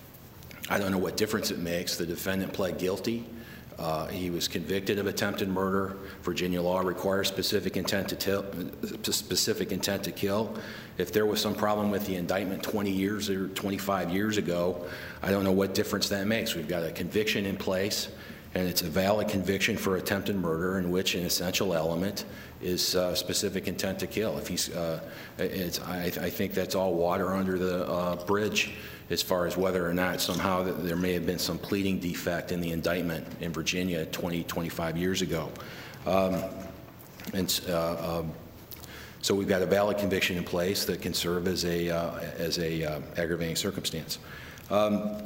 I don't know what difference it makes. The defendant pled guilty. Uh, he was convicted of attempted murder. Virginia law requires specific intent to till, specific intent to kill. If there was some problem with the indictment twenty years or twenty-five years ago, I don't know what difference that makes. We've got a conviction in place, and it's a valid conviction for attempted murder in which an essential element is uh, specific intent to kill. If he's, uh, it's, I, I think that's all water under the uh, bridge as far as whether or not somehow there may have been some pleading defect in the indictment in Virginia twenty, twenty-five years ago. Um, and uh, um, so we've got a valid conviction in place that can serve as a, uh, as a uh, aggravating circumstance. Um,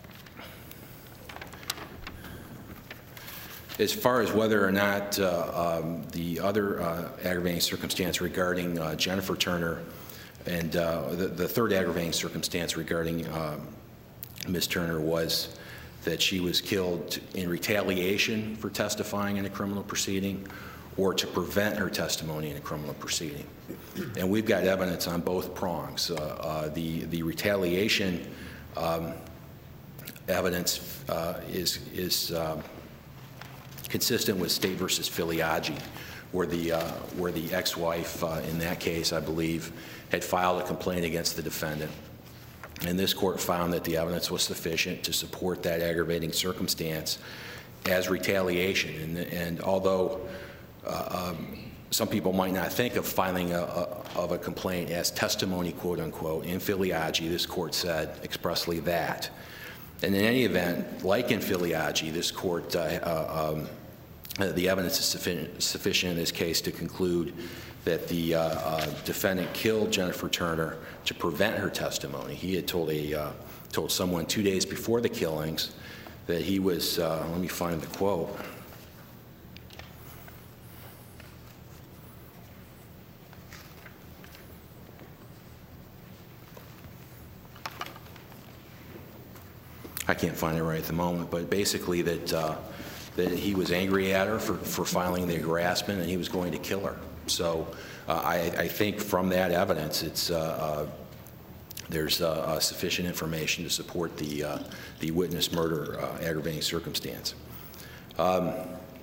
As far as whether or not uh, um, the other uh, aggravating circumstance regarding uh, Jennifer Turner and uh, the, the third aggravating circumstance regarding uh, Miz Turner was that she was killed in retaliation for testifying in a criminal proceeding or to prevent her testimony in a criminal proceeding. And we've got evidence on both prongs. Uh, uh, the, the retaliation um, evidence uh, is, is um, consistent with State versus Filiaggi, where the, uh, where the ex-wife, uh, in that case, I believe, had filed a complaint against the defendant. And this court found that the evidence was sufficient to support that aggravating circumstance as retaliation. And, and although uh, um, some people might not think of filing a, a, of a complaint as testimony, quote unquote, in Filiaggi, this court said expressly that. And in any event, like in Filiaggi, this court, uh, uh, um, uh, the evidence is sufficient, sufficient in this case to conclude that the uh, uh, defendant killed Jennifer Turner to prevent her testimony. He had told a uh, told someone two days before the killings that he was. Uh, let me find the quote. I can't find it right at the moment, but basically that uh, that he was angry at her for, for filing the harassment, and he was going to kill her. So uh, I, I think from that evidence, it's uh, uh, there's uh, uh, sufficient information to support the uh, the witness murder uh, aggravating circumstance. Um,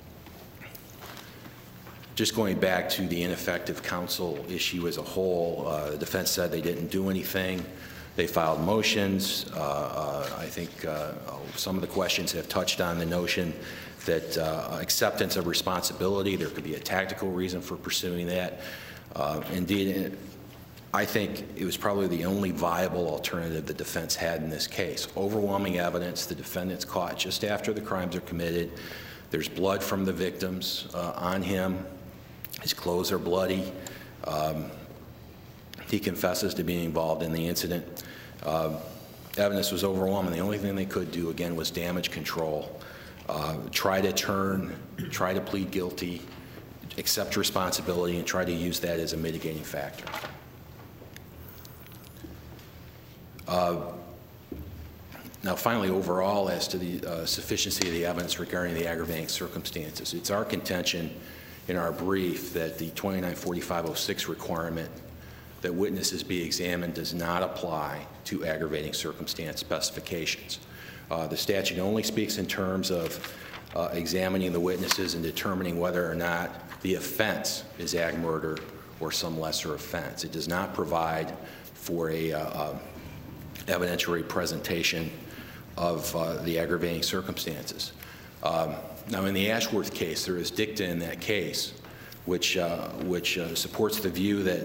just going back to the ineffective counsel issue as a whole, uh, the defense said they didn't do anything. They filed motions. Uh, uh, I think uh, some of the questions have touched on the notion that uh, acceptance of responsibility, there could be a tactical reason for pursuing that. Uh, indeed, I think it was probably the only viable alternative the defense had in this case. Overwhelming evidence, the defendant's caught just after the crimes are committed. There's blood from the victims uh, on him. His clothes are bloody. Um, he confesses to being involved in the incident. Uh, evidence was overwhelming. The only thing they could do, again, was damage control. Uh, try to turn, try to plead guilty, accept responsibility, and try to use that as a mitigating factor. Uh, now, finally, overall, as to the uh, sufficiency of the evidence regarding the aggravating circumstances, it's our contention in our brief that the twenty-nine forty-five oh six requirement that witnesses be examined does not apply to aggravating circumstance specifications. Uh, the statute only speaks in terms of uh, examining the witnesses and determining whether or not the offense is ag murder or some lesser offense. It does not provide for a uh, uh, evidentiary presentation of uh, the aggravating circumstances. Um, now, in the Ashworth case, there is dicta in that case which, uh, which uh, supports the view that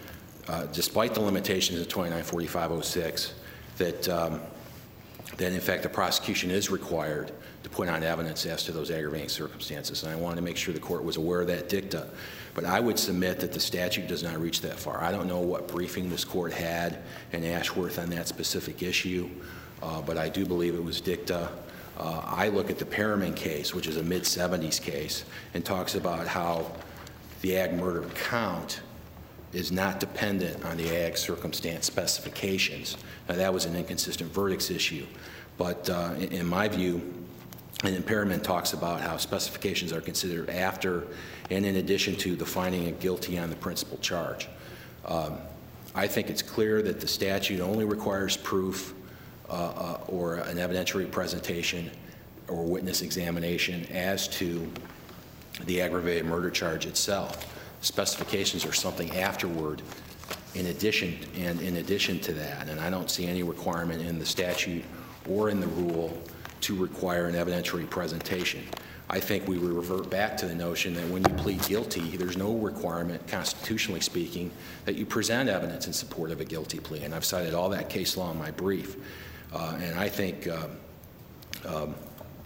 uh, despite the limitations of twenty-nine forty-five oh six, that um, that in fact the prosecution is required to put on evidence as to those aggravating circumstances. And I wanted to make sure the court was aware of that dicta. But I would submit that the statute does not reach that far. I don't know what briefing this court had in Ashworth on that specific issue, uh, but I do believe it was dicta. Uh, I look at the Perriman case, which is a mid seventies case, and talks about how the ag murder count is not dependent on the ag circumstance specifications. Now, that was an inconsistent verdicts issue. But uh, in, in my view, and then Perriman talks about how specifications are considered after and in addition to the finding of guilty on the principal charge. Um, I think it's clear that the statute only requires proof uh, uh, or an evidentiary presentation or witness examination as to the aggravated murder charge itself. Specifications are something afterward in addition and in addition to that, and I don't see any requirement in the statute or in the rule to require an evidentiary presentation. I think we would revert back to the notion that when you plead guilty, there's no requirement, constitutionally speaking, that you present evidence in support of a guilty plea, and I've cited all that case law in my brief. Uh, and I think um, um,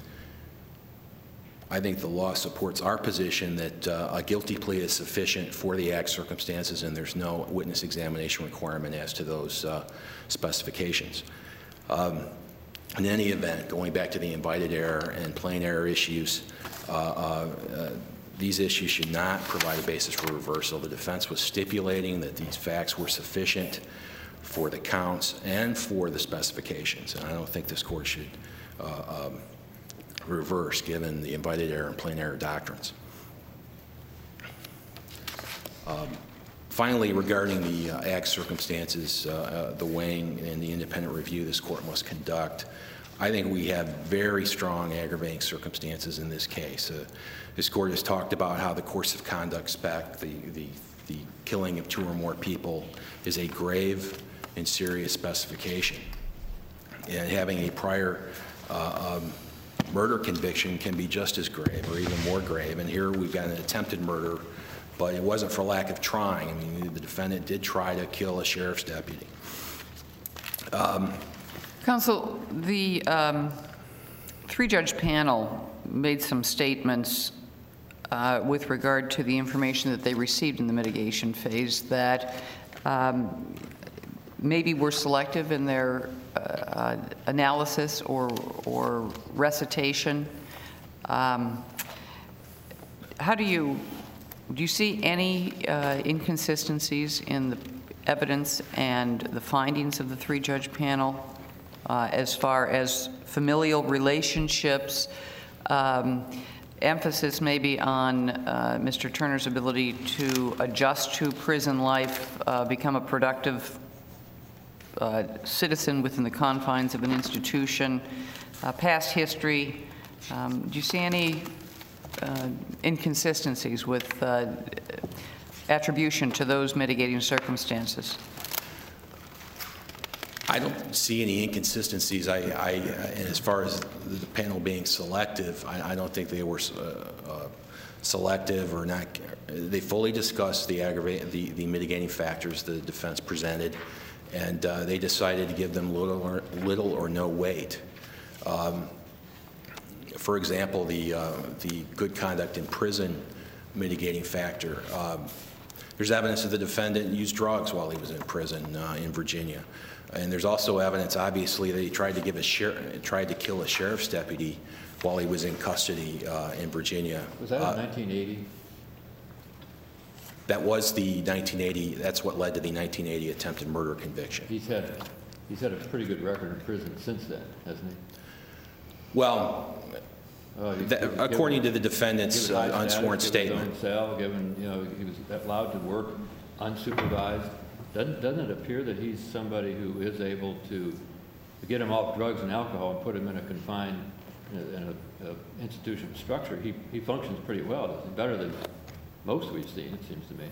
I think the law supports our position that uh, a guilty plea is sufficient for the ag circumstances, and there's no witness examination requirement as to those uh, specifications. Um, in any event, going back to the invited error and plain error issues, uh, uh, uh, these issues should not provide a basis for reversal. The defense was stipulating that these facts were sufficient for the counts and for the specifications, and I don't think this court should uh, um, reversed, given the invited error and plain error doctrines. Um, Finally, regarding the uh, act circumstances, uh, uh, the weighing and the independent review this court must conduct, I think we have very strong aggravating circumstances in this case. Uh, this court has talked about how the course of conduct spec, the, the, the killing of two or more people, is a grave and serious specification. And having a prior uh, um, murder conviction can be just as grave or even more grave. And here we've got an attempted murder, but it wasn't for lack of trying. I mean, the defendant did try to kill a sheriff's deputy. Um, Counsel, the um, three-judge panel made some statements uh, with regard to the information that they received in the mitigation phase that um, maybe were selective in their uh, analysis or, or recitation. Um, how do you, do you see any uh, inconsistencies in the evidence and the findings of the three-judge panel uh, as far as familial relationships, um, emphasis maybe on uh, Mister Turner's ability to adjust to prison life, uh, become a productive uh, citizen within the confines of an institution, uh, past history? Um, do you see any uh, inconsistencies with uh, attribution to those mitigating circumstances? I don't see any inconsistencies. I, I, and as far as the panel being selective, I, I don't think they were uh, uh, selective or not. They fully discussed the aggravate, the, the mitigating factors the defense presented, and uh, they decided to give them little or, little or no weight. Um, for example, the uh, the good conduct in prison mitigating factor. Um, there's evidence that the defendant used drugs while he was in prison uh, in Virginia. And there's also evidence, obviously, that he tried to give a sheriff, tried to kill a sheriff's deputy while he was in custody uh, in Virginia. Was that uh, in nineteen eighty? That was the nineteen eighty. That's what led to the nineteen eighty attempted murder conviction. He's had he's had a pretty good record in prison since then, hasn't he? Well, Oh, he- that, given- according to the defendant's given high uh, unsworn status, given statement. his own cell, given, you know, he was allowed to work unsupervised. Doesn't, doesn't it appear that he's somebody who is able to, to get him off drugs and alcohol and put him in a confined, in a, a institution structure? He, he functions pretty well, better than most we've seen, it seems to me.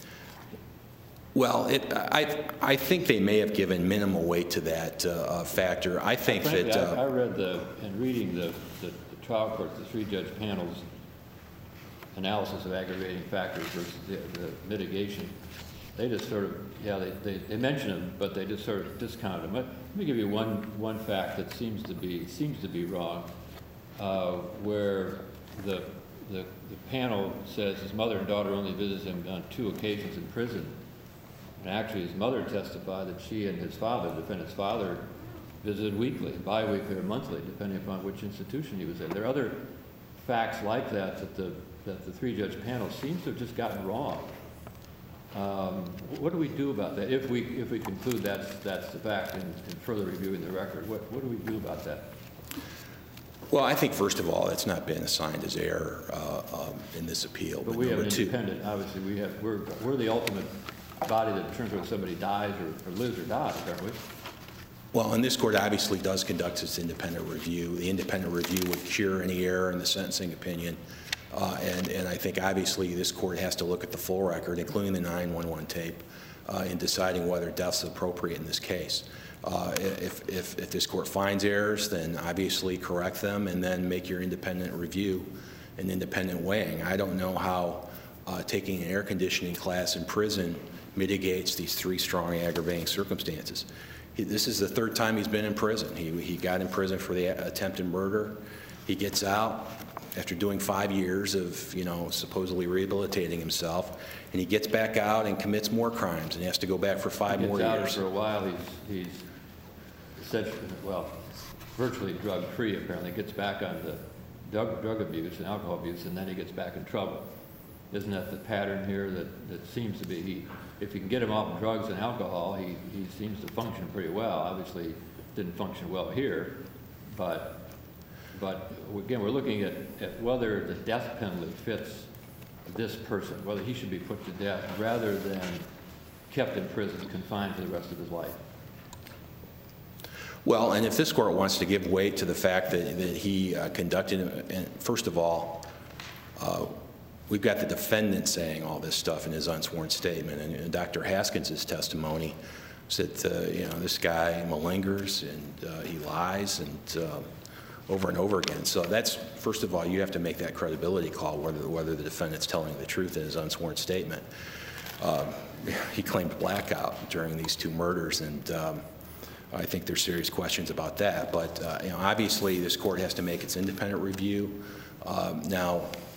Well, it, I, I think they may have given minimal weight to that uh, factor. I think Frankly, that... I, I Uh, read the, in reading the, the, the trial court, the three-judge panel's analysis of aggravating factors versus the, the mitigation. They just sort of, yeah, they, they, they mention them, but they just sort of discount them. Let, let me give you one, one fact that seems to be, seems to be wrong, uh, where the, the, the panel says his mother and daughter only visited him on two occasions in prison. And actually his mother testified that she and his father, the defendant's father, visited weekly, bi-weekly or monthly, depending upon which institution he was in. There are other facts like that that the, that the three-judge panel seems to have just gotten wrong. Um, what do we do about that? If we, if we conclude that's, that's the fact in, in further reviewing the record, what, what do we do about that? Well, I think, first of all, it's not been assigned as error uh, um, in this appeal. But But we have number an two, independent, obviously, we have, we're, we're the ultimate body that determines whether somebody dies or, or lives or dies, aren't we? well, and this court obviously does conduct its independent review. The independent review would cure any error in the sentencing opinion. Uh, and, and I think obviously this court has to look at the full record, including the nine one one tape, uh, in deciding whether death's appropriate in this case. Uh, if, if, if this court finds errors, then obviously correct them and then make your independent review and independent weighing. I don't know how uh, taking an air conditioning class in prison mitigates these three strong aggravating circumstances. He, this is the third time he's been in prison. He, he got in prison for the attempted murder. He gets out after doing five years of, you know, supposedly rehabilitating himself, and he gets back out and commits more crimes, and he has to go back for five He more gets out years. for a while, he's, he's essentially, well, virtually drug-free apparently, gets back on the drug, drug abuse and alcohol abuse, and then he gets back in trouble. Isn't that the pattern here that, that seems to be, he, if you can get him off drugs and alcohol, he, he seems to function pretty well. Obviously, didn't function well here, but but again, we're looking at, at whether the death penalty fits this person, whether he should be put to death rather than kept in prison, confined for the rest of his life. Well, and if this court wants to give weight to the fact that, that he uh, conducted, and first of all, uh, we've got the defendant saying all this stuff in his unsworn statement, and, and Doctor Haskins' testimony said, uh, you know, this guy malingers and uh, he lies and uh, over and over again. So that's, first of all, you have to make that credibility call whether, whether the defendant's telling the truth in his unsworn statement. Um, he claimed blackout during these two murders, and um, I think there's serious questions about that. But uh, you know, obviously, this court has to make its independent review. Um, now,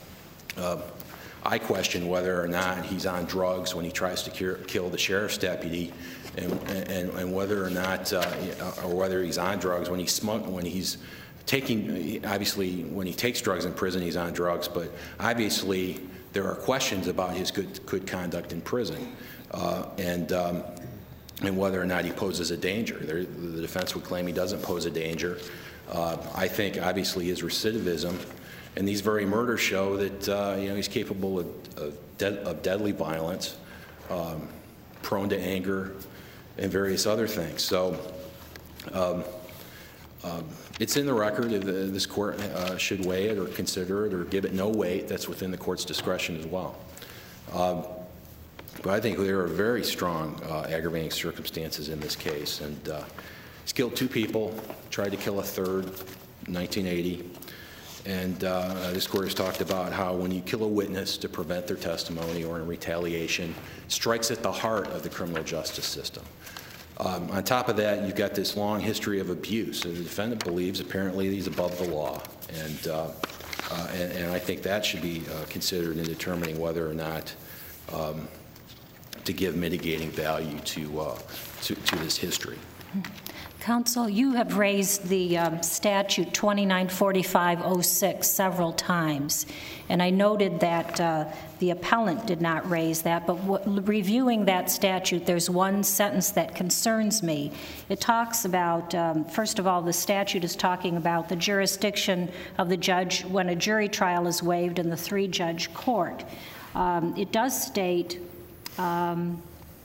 uh, I question whether or not he's on drugs when he tries to cure, kill the sheriff's deputy, and, and, and whether or not, uh, or whether he's on drugs when he's smug, when he's taking. Obviously, when he takes drugs in prison, he's on drugs. But obviously, there are questions about his good good conduct in prison, uh, and. Um, and whether or not he poses a danger. There, the defense would claim he doesn't pose a danger. Uh, I think, obviously, his recidivism and these very murders show that uh, you know, he's capable of, of, de of deadly violence, um, prone to anger, and various other things. So um, um, it's in the record. If this court uh, should weigh it or consider it or give it no weight, that's within the court's discretion as well. Um, But I think there are very strong uh, aggravating circumstances in this case. And uh, he's killed two people, tried to kill a third in nineteen eighty. And uh, this court has talked about how when you kill a witness to prevent their testimony or in retaliation, it strikes at the heart of the criminal justice system. Um, on top of that, you've got this long history of abuse. The defendant believes apparently he's above the law. And, uh, uh, and, and I think that should be uh, considered in determining whether or not um, to give mitigating value to, uh, to, to this history. Counsel, you have raised the um, statute twenty-nine forty-five oh six several times, and I noted that uh, the appellant did not raise that, but what, reviewing that statute, there's one sentence that concerns me. It talks about, um, first of all, the statute is talking about the jurisdiction of the judge when a jury trial is waived in the three-judge court. Um, it does state Um,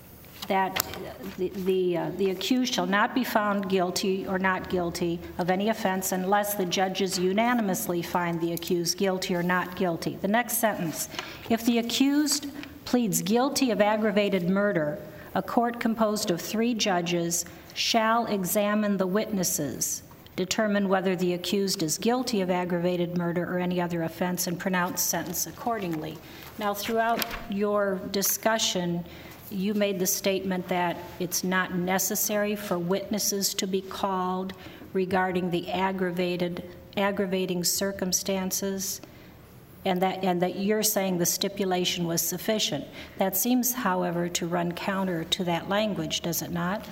that the, the, uh, the accused shall not be found guilty or not guilty of any offense unless the judges unanimously find the accused guilty or not guilty. The next sentence, if the accused pleads guilty of aggravated murder, a court composed of three judges shall examine the witnesses, determine whether the accused is guilty of aggravated murder or any other offense, and pronounce sentence accordingly. Now, throughout your discussion, you made the statement that it's not necessary for witnesses to be called regarding the aggravated, aggravating circumstances, and that, and that you're saying the stipulation was sufficient. That seems, however, to run counter to that language, does it not?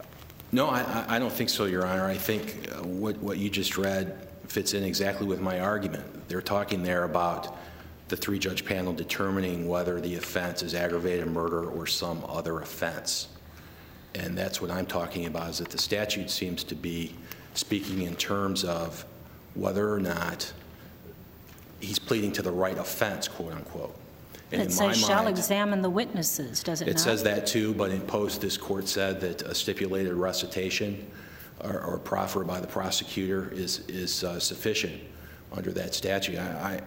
No, I, I don't think so, Your Honor. I think uh, what, what you just read fits in exactly with my argument. They're talking there about the three-judge panel determining whether the offense is aggravated murder or some other offense. And that's what I'm talking about, is that the statute seems to be speaking in terms of whether or not he's pleading to the right offense, quote unquote. And it in says my shall mind, examine the witnesses, does it, it not? says that too, but in post, this court said that a stipulated recitation or, or proffer by the prosecutor is, is uh, sufficient under that statute. I, I,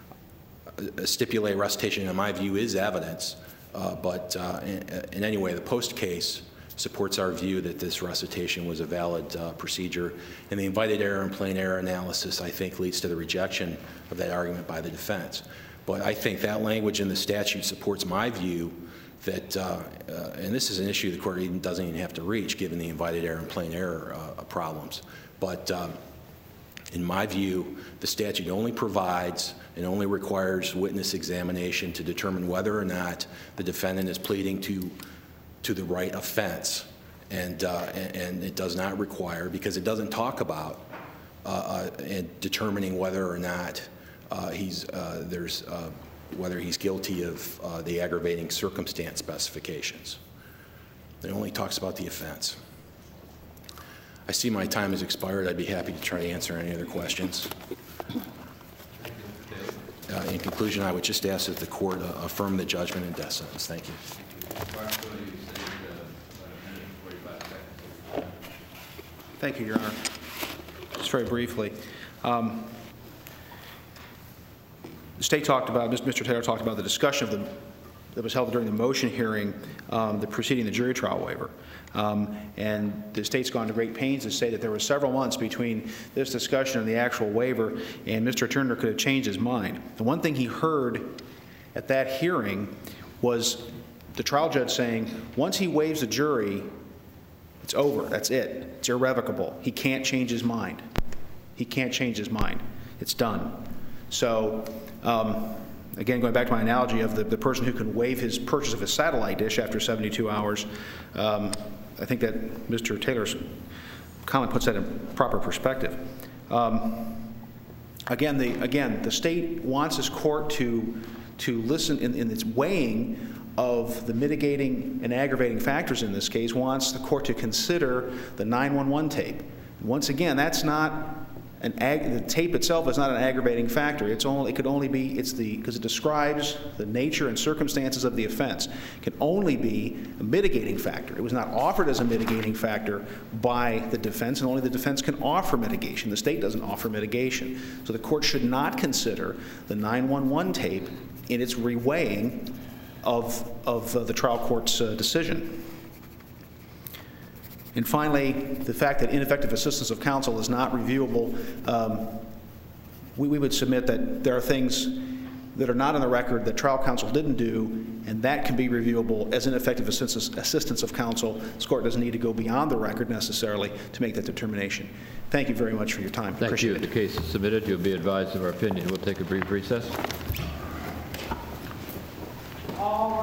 a stipulated recitation, in my view, is evidence, uh, but uh, in, in any way, the post case supports our view that this recitation was a valid uh, procedure, and the invited error and plain error analysis, I think, leads to the rejection of that argument by the defense. But I think that language in the statute supports my view that, uh, uh, and this is an issue the court even doesn't even have to reach, given the invited error and plain error uh, problems. But um, in my view, the statute only provides and only requires witness examination to determine whether or not the defendant is pleading to, to the right offense. And, uh, and, and it does not require, because it doesn't talk about uh, uh, and determining whether or not uh, he's, uh, there's, uh, whether he's guilty of uh, the aggravating circumstance specifications. It only talks about the offense. I see my time has expired. I'd be happy to try to answer any other questions. Uh, In conclusion, I would just ask that the court uh, affirm the judgment and death sentence. Thank you. Thank you, Your Honor. Just very briefly. Um, the state talked about, Mister Taylor talked about the discussion of the, that was held during the motion hearing, um, the preceding the jury trial waiver. Um, and the state's gone to great pains to say that there were several months between this discussion and the actual waiver, and Mister Turner could have changed his mind. The one thing he heard at that hearing was the trial judge saying, once he waives the jury, it's over. That's it. It's irrevocable. He can't change his mind. He can't change his mind. It's done. So, um, again, going back to my analogy of the, the person who can waive his purchase of a satellite dish after seventy-two hours, um, I think that Mister Taylor's comment puts that in proper perspective. Um, again, the, again, the state wants this court to, to listen in, in its weighing of the mitigating and aggravating factors in this case, wants the court to consider the nine one one tape. Once again, that's not an ag the tape itself is not an aggravating factor. It's only, it could only be, it's the, because it describes the nature and circumstances of the offense. It can only be a mitigating factor. It was not offered as a mitigating factor by the defense, and only the defense can offer mitigation. The state doesn't offer mitigation. So the court should not consider the nine one one tape in its reweighing of, of uh, the trial court's uh, decision. And finally, the fact that ineffective assistance of counsel is not reviewable, um, we, we would submit that there are things that are not on the record that trial counsel didn't do, and that can be reviewable as ineffective assistance, assistance of counsel. This court doesn't need to go beyond the record necessarily to make that determination. Thank you very much for your time. Thank Appreciate you. it. The case is submitted. You'll be advised of our opinion. We'll take a brief recess. All